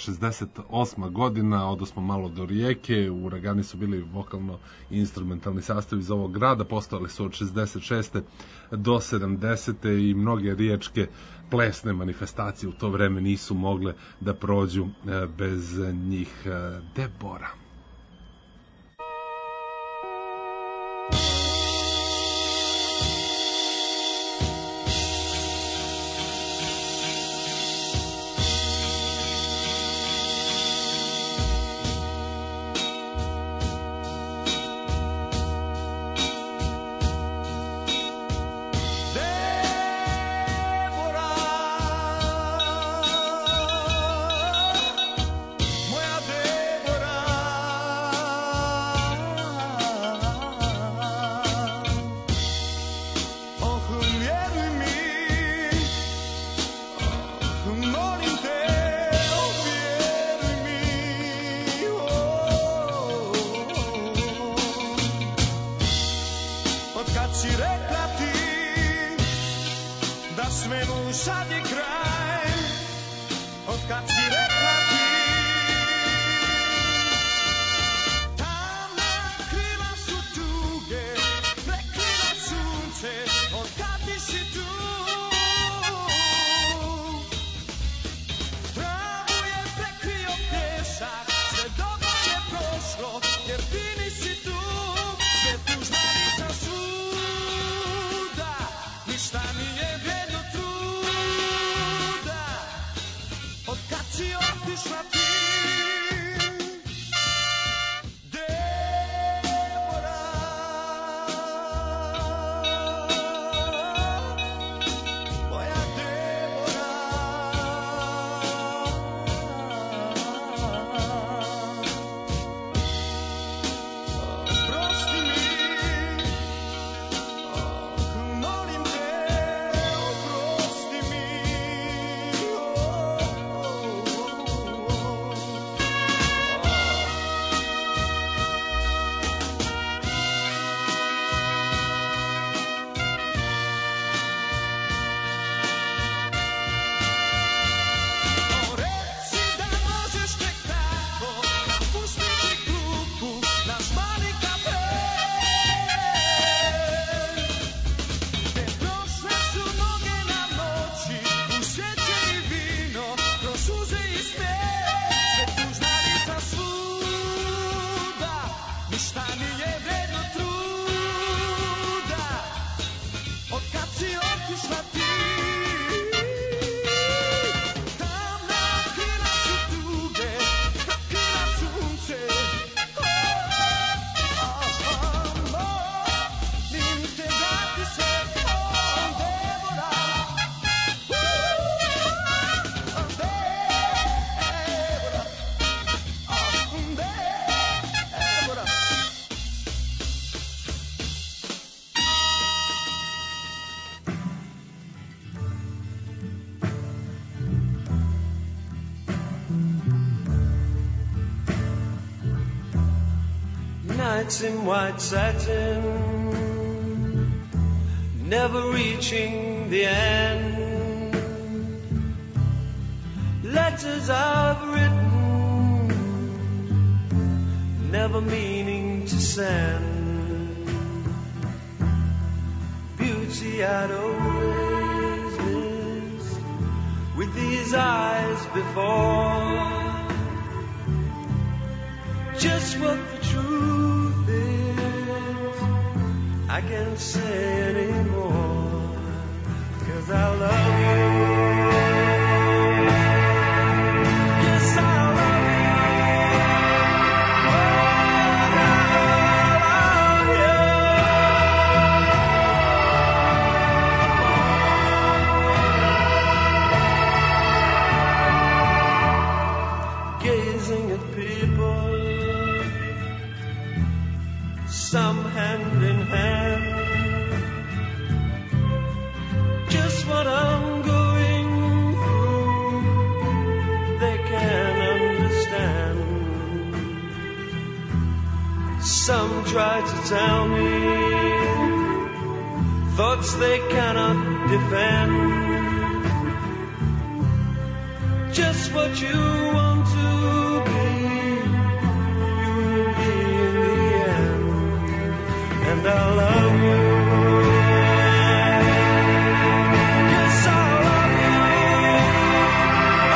B: 68. godina, odosmo malo do Rijeke. Uragani su bili vokalno-instrumentalni sastav iz ovog grada, postojali su od 66. do 70. i mnoge riječke plesne manifestacije u to vreme nisu mogle da prođu bez njih. Debora.
F: Ništa nije vrijedno truda. Ništa nije vredno truda od kad si otišla ti. Tamna krila su tuge, krila sunce. Molim te vrati se, Debora.
D: Nights in white satin, never reaching the end. Letters I've written, never meaning to send. Beauty I'd always missed with these eyes before. Just what the truth is, I can't say anymore, 'cause I love you. Yes, I love you. Oh, I love you. Gazing at people, some hand in hand, just what I'm going through, they can understand. Some try to tell me thoughts they cannot defend, just what you want to be, you will be in the end. And I love you. Yes, I love you. Oh,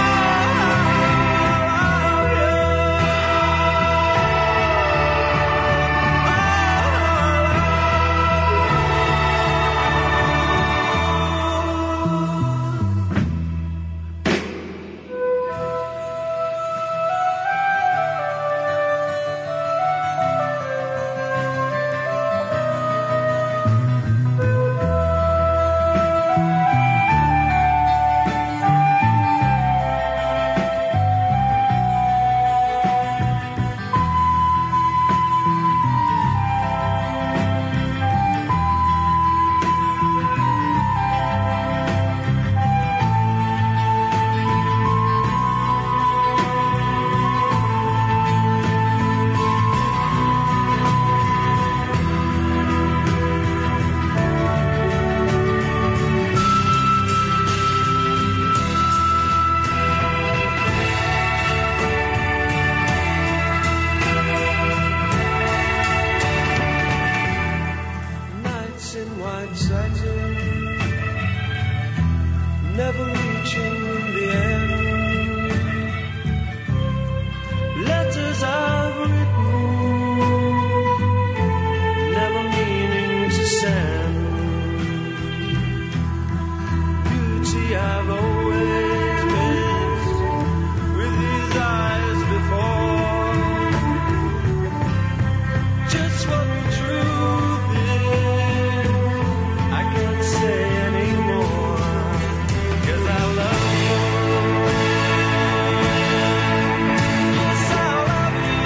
D: I love you. Never reaching the end. Letters I've written, never meaning to send. Beauty I've always missed with these eyes before. Just what the truth is, I can't say anymore. 'Cause I love you. Yes, I love you.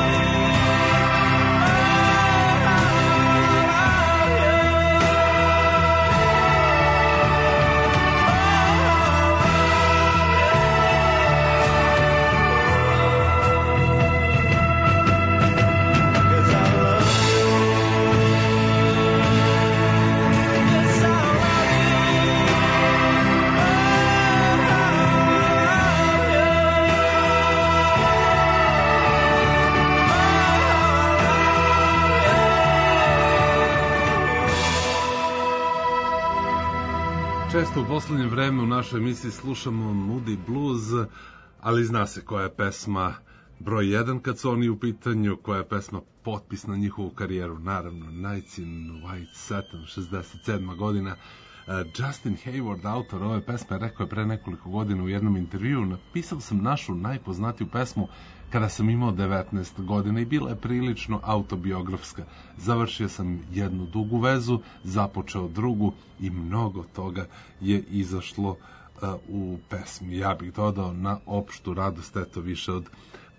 B: Često u poslednje vreme u našoj emisiji slušamo Moody Blues, ali zna se koja je pesma broj 1 kad su oni u pitanju, koja je pesma potpis na njihovu karijeru, naravno Nights in White Satin, 67. godina. Justin Hayward, autor ove pesme, rekao je pre nekoliko godina u jednom intervjuu: napisao sam našu najpoznatiju pesmu kada sam imao 19 godina i bila je prilično autobiografska. Završio sam jednu dugu vezu, započeo drugu i mnogo toga je izašlo u pesmi. Ja bih dodao na opštu radost, eto, više od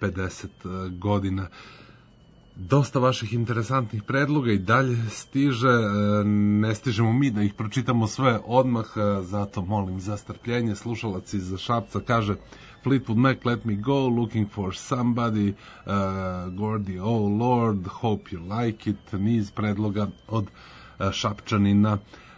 B: 50 godina. Dosta vaših interesantnih predloga i dalje stiže, ne stižemo mi da ih pročitamo sve odmah, zato molim za strpljenje. Slušalac iz Šapca kaže: Fleetwood Mac, Let Me Go, Looking for Somebody, Gordy, Oh Lord, Hope You Like It, niz predloga od Šapčanina.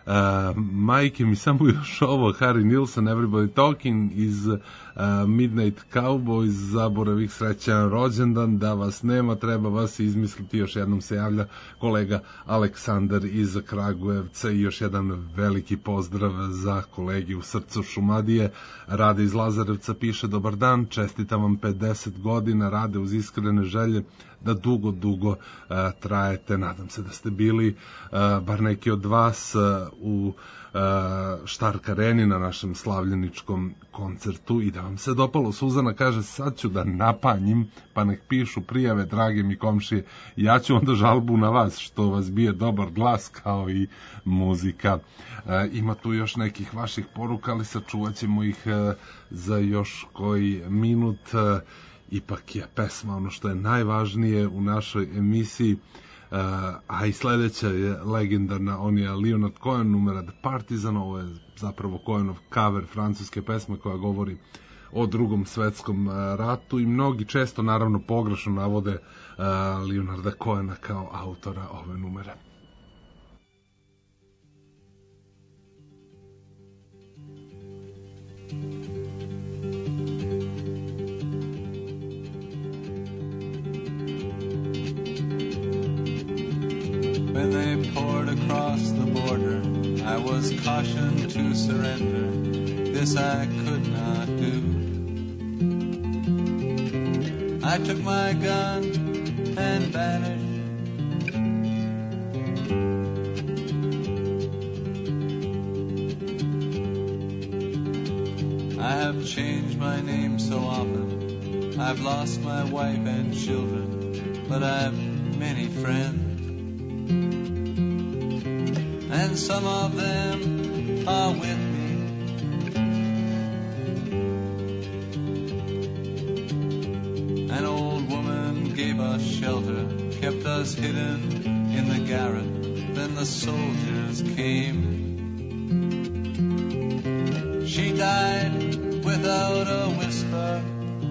B: Majke mi, samo još ovo, Harry Nilsson, Everybody Talking, iz Midnight Cowboys, zaboravih srećan rođendan, da vas nema, treba vas izmisliti. Još jednom se javlja kolega Aleksandar iz Kragujevca i još jedan veliki pozdrav za kolegi u srcu Šumadije. Rade iz Lazarevca piše: dobar dan, čestitam vam 50 godina, Rade, uz iskrene želje da dugo trajete. Nadam se da ste bili, bar neki od vas, u Štark areni na našem slavljeničkom koncertu i da vam se dopalo. Suzana kaže: sad ću da napanjim, pa nek pišu prijave, drage mi komšije, ja ću onda žalbu na vas što vas bije dobar glas kao i muzika. Ima tu još nekih vaših poruka, ali sačuvat ćemo ih za još koji minut. Ipak je pesma ono što je najvažnije u našoj emisiji, a i sledeća je legendarna, on je Leonard Cohen, numera The Partisan. Ovo je zapravo Cohenov cover francuske pesme koja govori o Drugom svetskom ratu i mnogi često, naravno pogrešno, navode Leonarda Cohena kao autora ove numere.
K: When they poured across the border, I was cautioned to surrender. This I could not do. I took my gun and vanished. I have changed my name so often. I've lost my wife and children, but I've many friends. And some of them are with me. An old woman gave us shelter, kept us hidden in the garret. Then the soldiers came. She died without a whisper.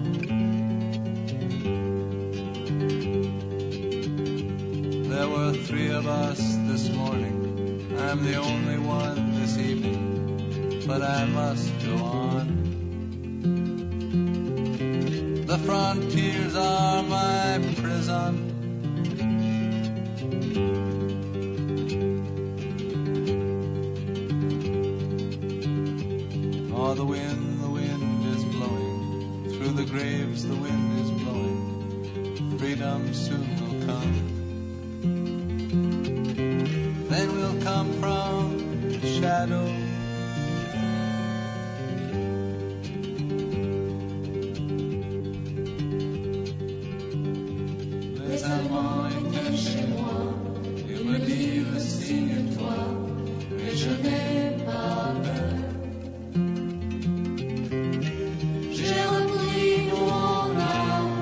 K: There were 3 of us this morning. I'm the only one this evening, but I must go on. The frontiers are my prison. Oh, the wind is blowing. Through the graves the wind is blowing. Freedom soon will come. Then we'll come from the shadow. Les Allemands étaient chez moi, ils me disent signe-toi, mais je n'ai pas peur. J'ai repris mon âme.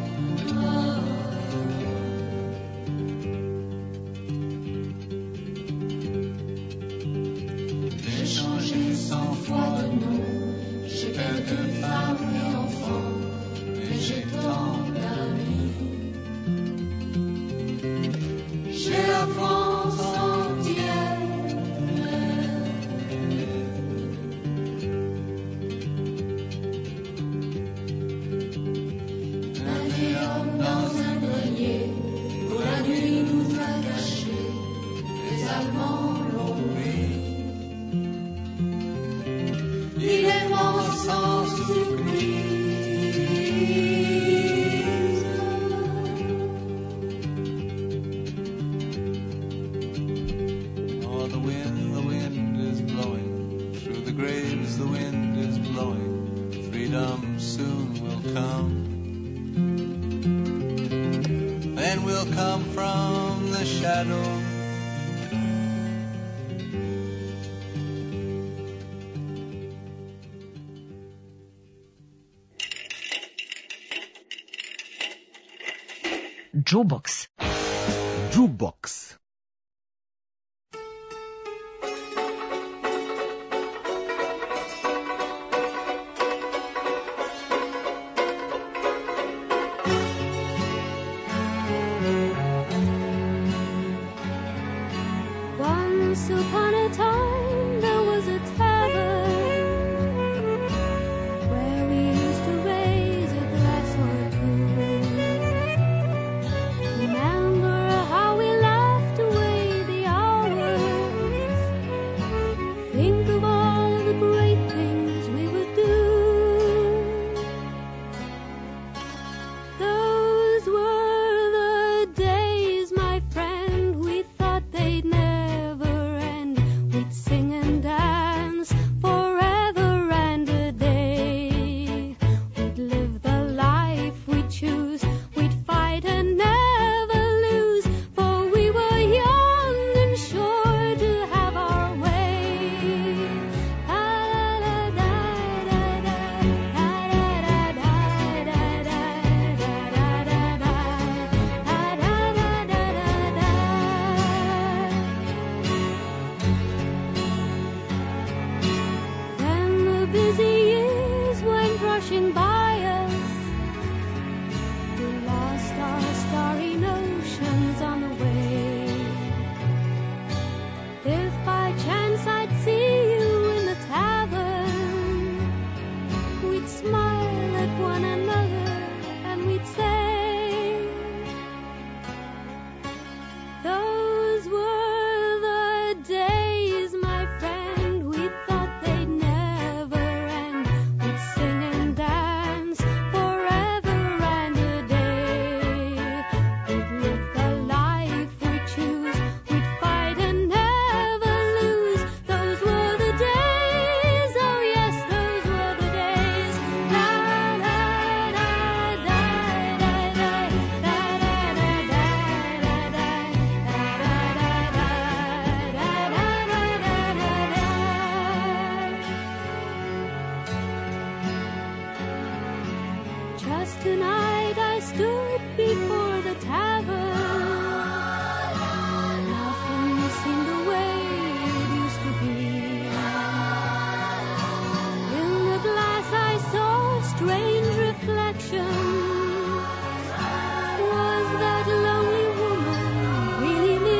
K: J'ai changé 100 fois de nom, j'ai quelques femmes et enfants, mais j'ai tant d'amis. J'ai la France entière. as the wind is blowing, freedom soon will come. Then we'll come from the shadow.
A: Jukebox.
C: Jukebox.
H: Once upon a time there was a tavern where we used to raise a glass or two. Remember how we laughed away the hours. Think of all the great things we would do. Those were the days, my friend, we thought they'd never end. We'd sing and dance forever and a day. We'd live the life we'd choose. We'd fight and never lose, for we were young and sure to have our way. Then the busy years went rushing by us. We lost our starry notions on the way. If by chance I'd see you in the tavern, we'd smile at one another and we'd say, those were the days, my friend, we thought they'd never end. We'd sing and dance forever and a day. We'd live the life we choose. We'd fight and never lose. Those were the days, oh yes, those were the days. La la da da da da da da da Just tonight I stood before the tavern. Nothing seemed the way it used to be. In the glass I saw a strange reflection. Was that lonely woman really me?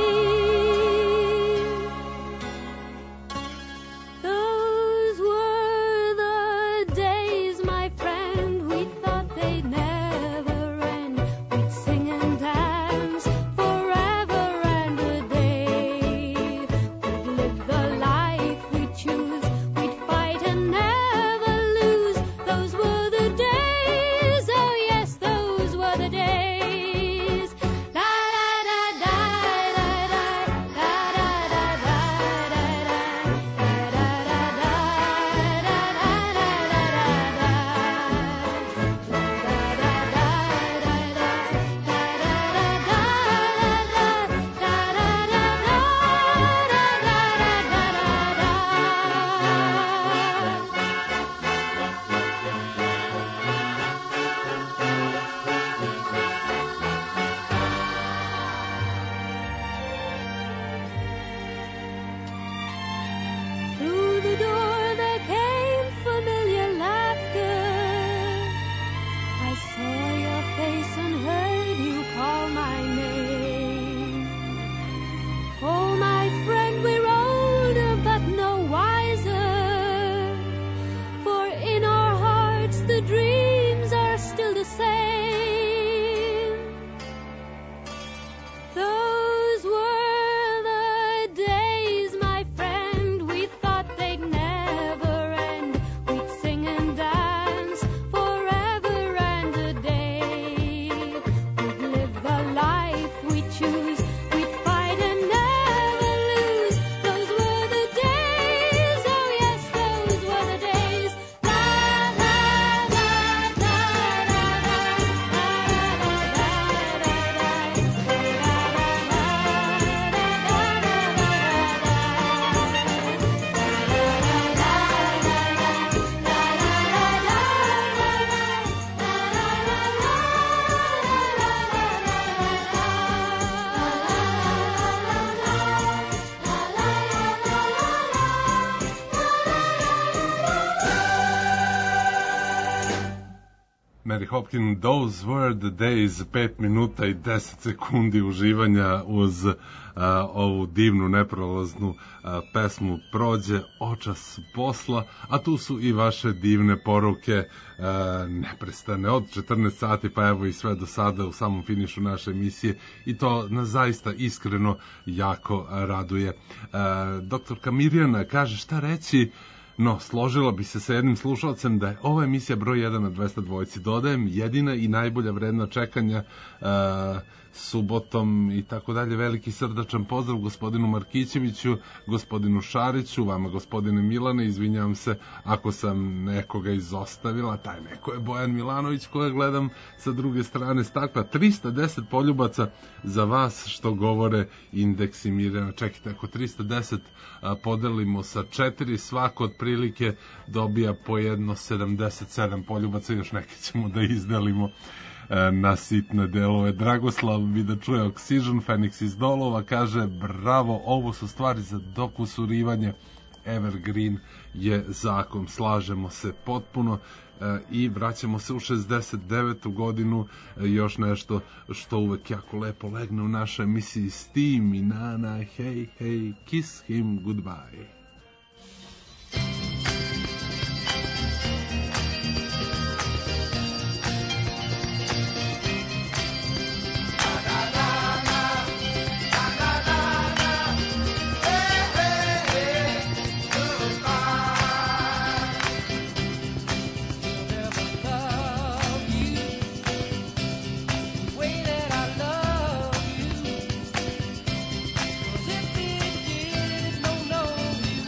H: Those were the days, my friend, we thought they'd never end. We'd sing and dance forever and a day. We'd live the life we choose. We'd fight and never lose. Those were the days, oh yes, those were the days. La la da da da da da da da da da Through the door there came familiar laughter. I saw your face and heard you call my name. Oh, my friend, we're older but no wiser. For in our hearts the dreams are still the same. Those were the days, my friend, we thought they'd never end. We'd sing and dance forever and a day. We'd live the life we choose. We'd fight and never lose. Those were the days, oh yes, those were the days.
B: Mary Hopkin, those were the days, 5 minuta i 10 sekundi uživanja uz ovu divnu, neprolaznu pesmu Prođe očas posla, a tu su i vaše divne poruke neprestane od 14 sati pa evo i sve do sada u samom finišu naše emisije i to nas zaista iskreno jako raduje. Doktorka Mirjana kaže šta reći. No, složila bi se sa jednim slušalcem da je ova emisija broj 1 na 202. Dodajem, jedina i najbolja vredna čekanja subotom i tako dalje. Veliki srdačan pozdrav gospodinu Markićeviću, gospodinu Šariću, vama gospodine Milane, izvinjavam se ako sam nekoga izostavila, taj neko je Bojan Milanović koga gledam sa druge strane stakla. 310 poljubaca za vas što govore indeksi Mirjana. Čekajte, ako 310 podelimo sa 4, svako otprilike dobija po jedno 77 poljubaca, još neke ćemo da izdelimo na sitne delove. Dragoslav mi da čuje Oxygen, Fenix iz Dolova, kaže bravo, ovo su stvari za dokusurivanje, Evergreen je zakon, slažemo se potpuno. I vraćamo se u 69. godinu, još nešto što uvek jako lepo legne u našoj emisiji Steam i Nana, hey, hey, kiss him goodbye.
E: If it did, no, no, you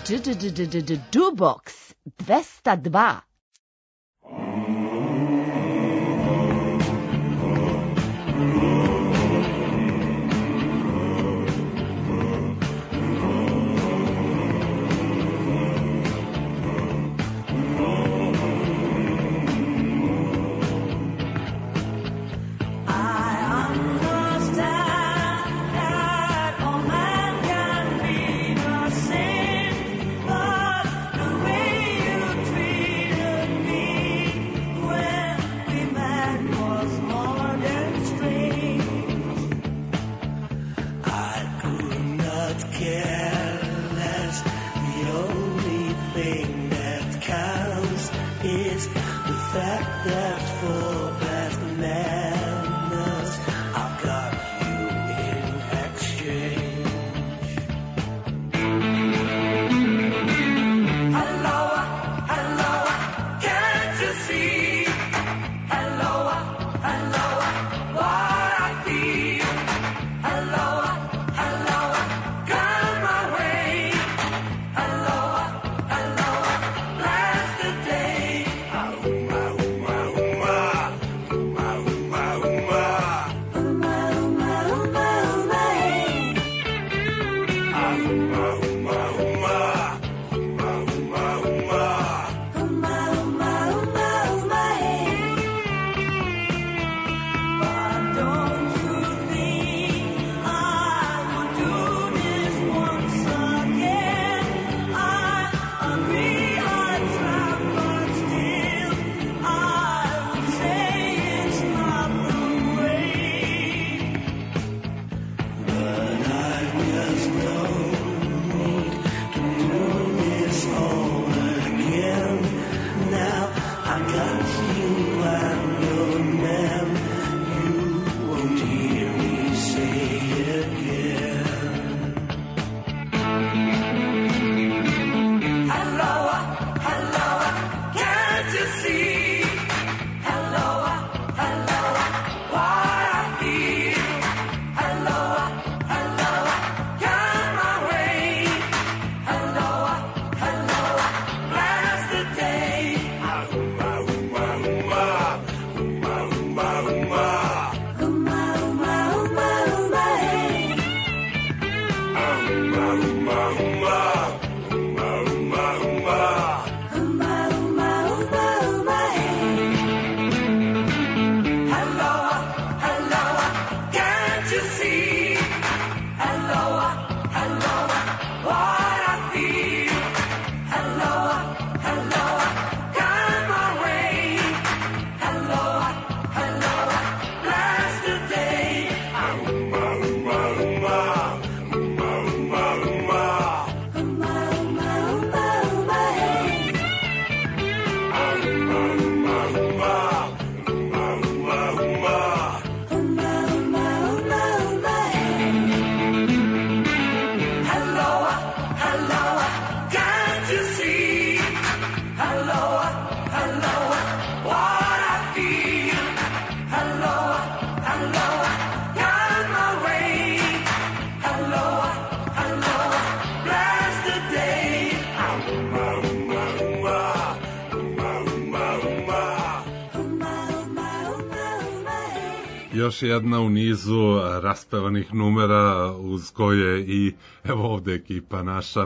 A: Jukebox 202.
B: Još jedna u nizu raspevanih numera uz koje i evo ovde ekipa naša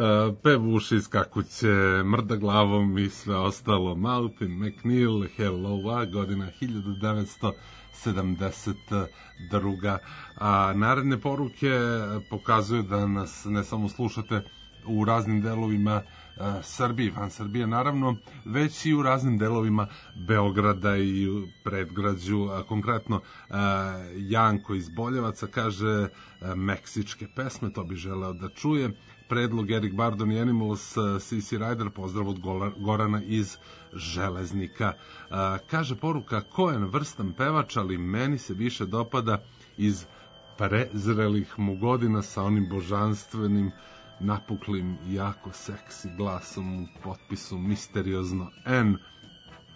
B: pevuši, skakuće, mrda glavom i sve ostalo. Martin McNeil, Hello, godina 1972. A naredne poruke pokazuju da nas ne samo slušate u raznim delovima Srbije, van Srbije naravno, već i u raznim delovima Beograda i u predgrađu. Konkretno Janko iz Boljevaca kaže meksičke pesme, to bi želeo da čuje. Predlog Eric Burdon i Animals, CC Rider, pozdrav od Gorana iz Železnika. Kaže poruka, Koen vrstan pevač, ali meni se više dopada iz prezrelih mu godina sa onim božanstvenim napuklim, jako seksi glasom u potpisu misteriozno N.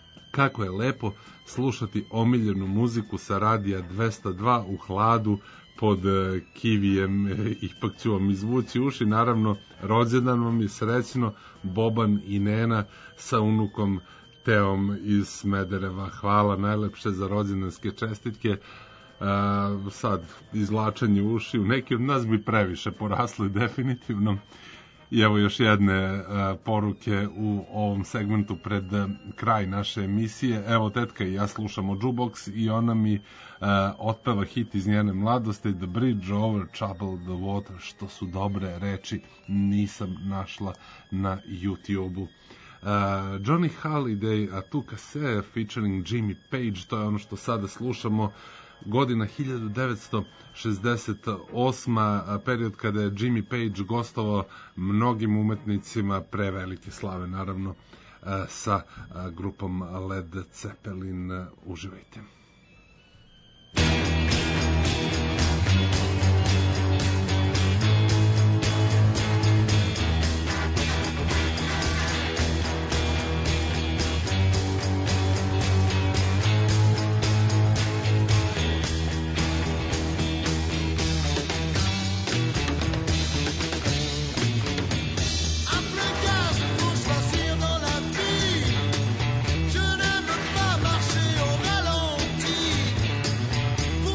B: Kako je lepo slušati omiljenu muziku sa radija 202 u hladu pod kivijem, ipak ću vam izvući uši. Naravno, rođendan vam je srećno, Boban i Nena sa unukom Teom iz Smedereva. Hvala najlepše za rođendanske čestitke. Sad, izvlačenje uši, u neki od nas bi previše porasli definitivno. I evo još jedne poruke u ovom segmentu pred kraj naše emisije. Evo, tetka i ja slušamo Jukebox i ona mi otpeva hit iz njene mladosti, The Bridge Over Troubled Water, što su dobre reči, nisam našla na YouTube-u. Johnny Holiday, A Tu Kase, featuring Jimmy Page, to je ono što sada slušamo. Godina 1968. period kada je Jimmy Page gostovao mnogim umetnicima pre velike slave, naravno, sa grupom Led Zeppelin. Uživajte.
G: Je n'aime pas marcher au ralenti.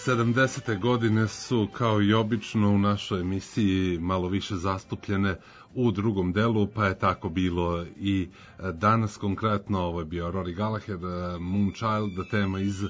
B: 70. godine su kao i obično u našoj emisiji malo više zastupljene u drugom delu, pa je tako bilo i danas konkretno. Ovo je bio Rory Gallagher, Moonchild, tema iz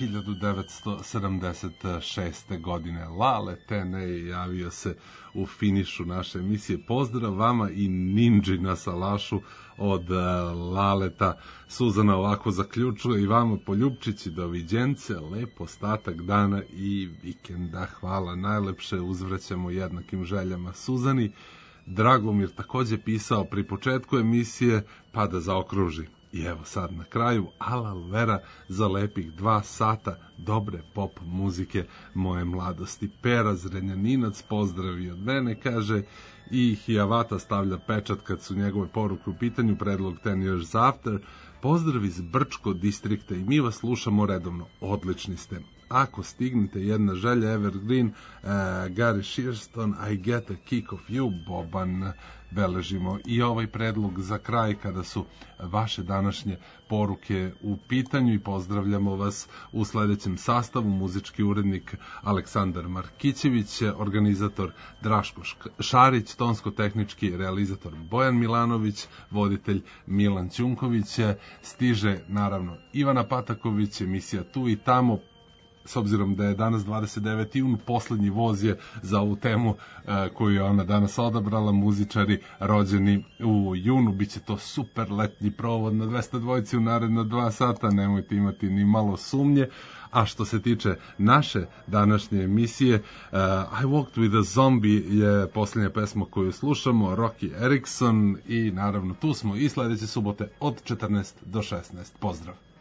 B: 1976. godine. Lale Tene javio se u finišu naše emisije. Pozdrav vama i Ninji na salašu od Laleta. Suzana ovako zaključuje: i vama poljubčići, doviđence, lep ostatak dana i vikenda. Hvala najlepše, uzvraćamo jednakim željama Suzani. Dragomir takođe pisao pri početku emisije, pa da zaokruži. I evo sad na kraju, Alal Vera za lepih 2 sata dobre pop muzike moje mladosti. Pera Zrenjaninac pozdravi od mene, kaže, i Hijavata stavlja pečat kad su njegove poruke u pitanju, predlog 10 Years After. Pozdrav iz Brčko distrikta i mi vas slušamo redovno. Odlični ste. Ako stignete, jedna želja Evergreen, Gary Shearston, I Get a Kick of You, Boban, beležimo i ovaj predlog za kraj kada su vaše današnje poruke u pitanju i pozdravljamo vas u sledećem sastavu: muzički urednik Aleksandar Markićević, organizator Draško Šarić, tonsko-tehnički realizator Bojan Milanović, voditelj Milan Ćunković, stiže naravno Ivana Pataković, emisija Tu i tamo. S obzirom da je danas 29. jun, poslednji voz je za ovu temu koju je ona danas odabrala, muzičari rođeni u junu. Biće to super letnji provod na 202 u naredna 2 sata, nemojte imati ni malo sumnje. A što se tiče naše današnje emisije, I Walked with a Zombie je posljednja pesma koju slušamo, Rocky Erickson, i naravno tu smo i sledeće subote od 14 do 16. Pozdrav!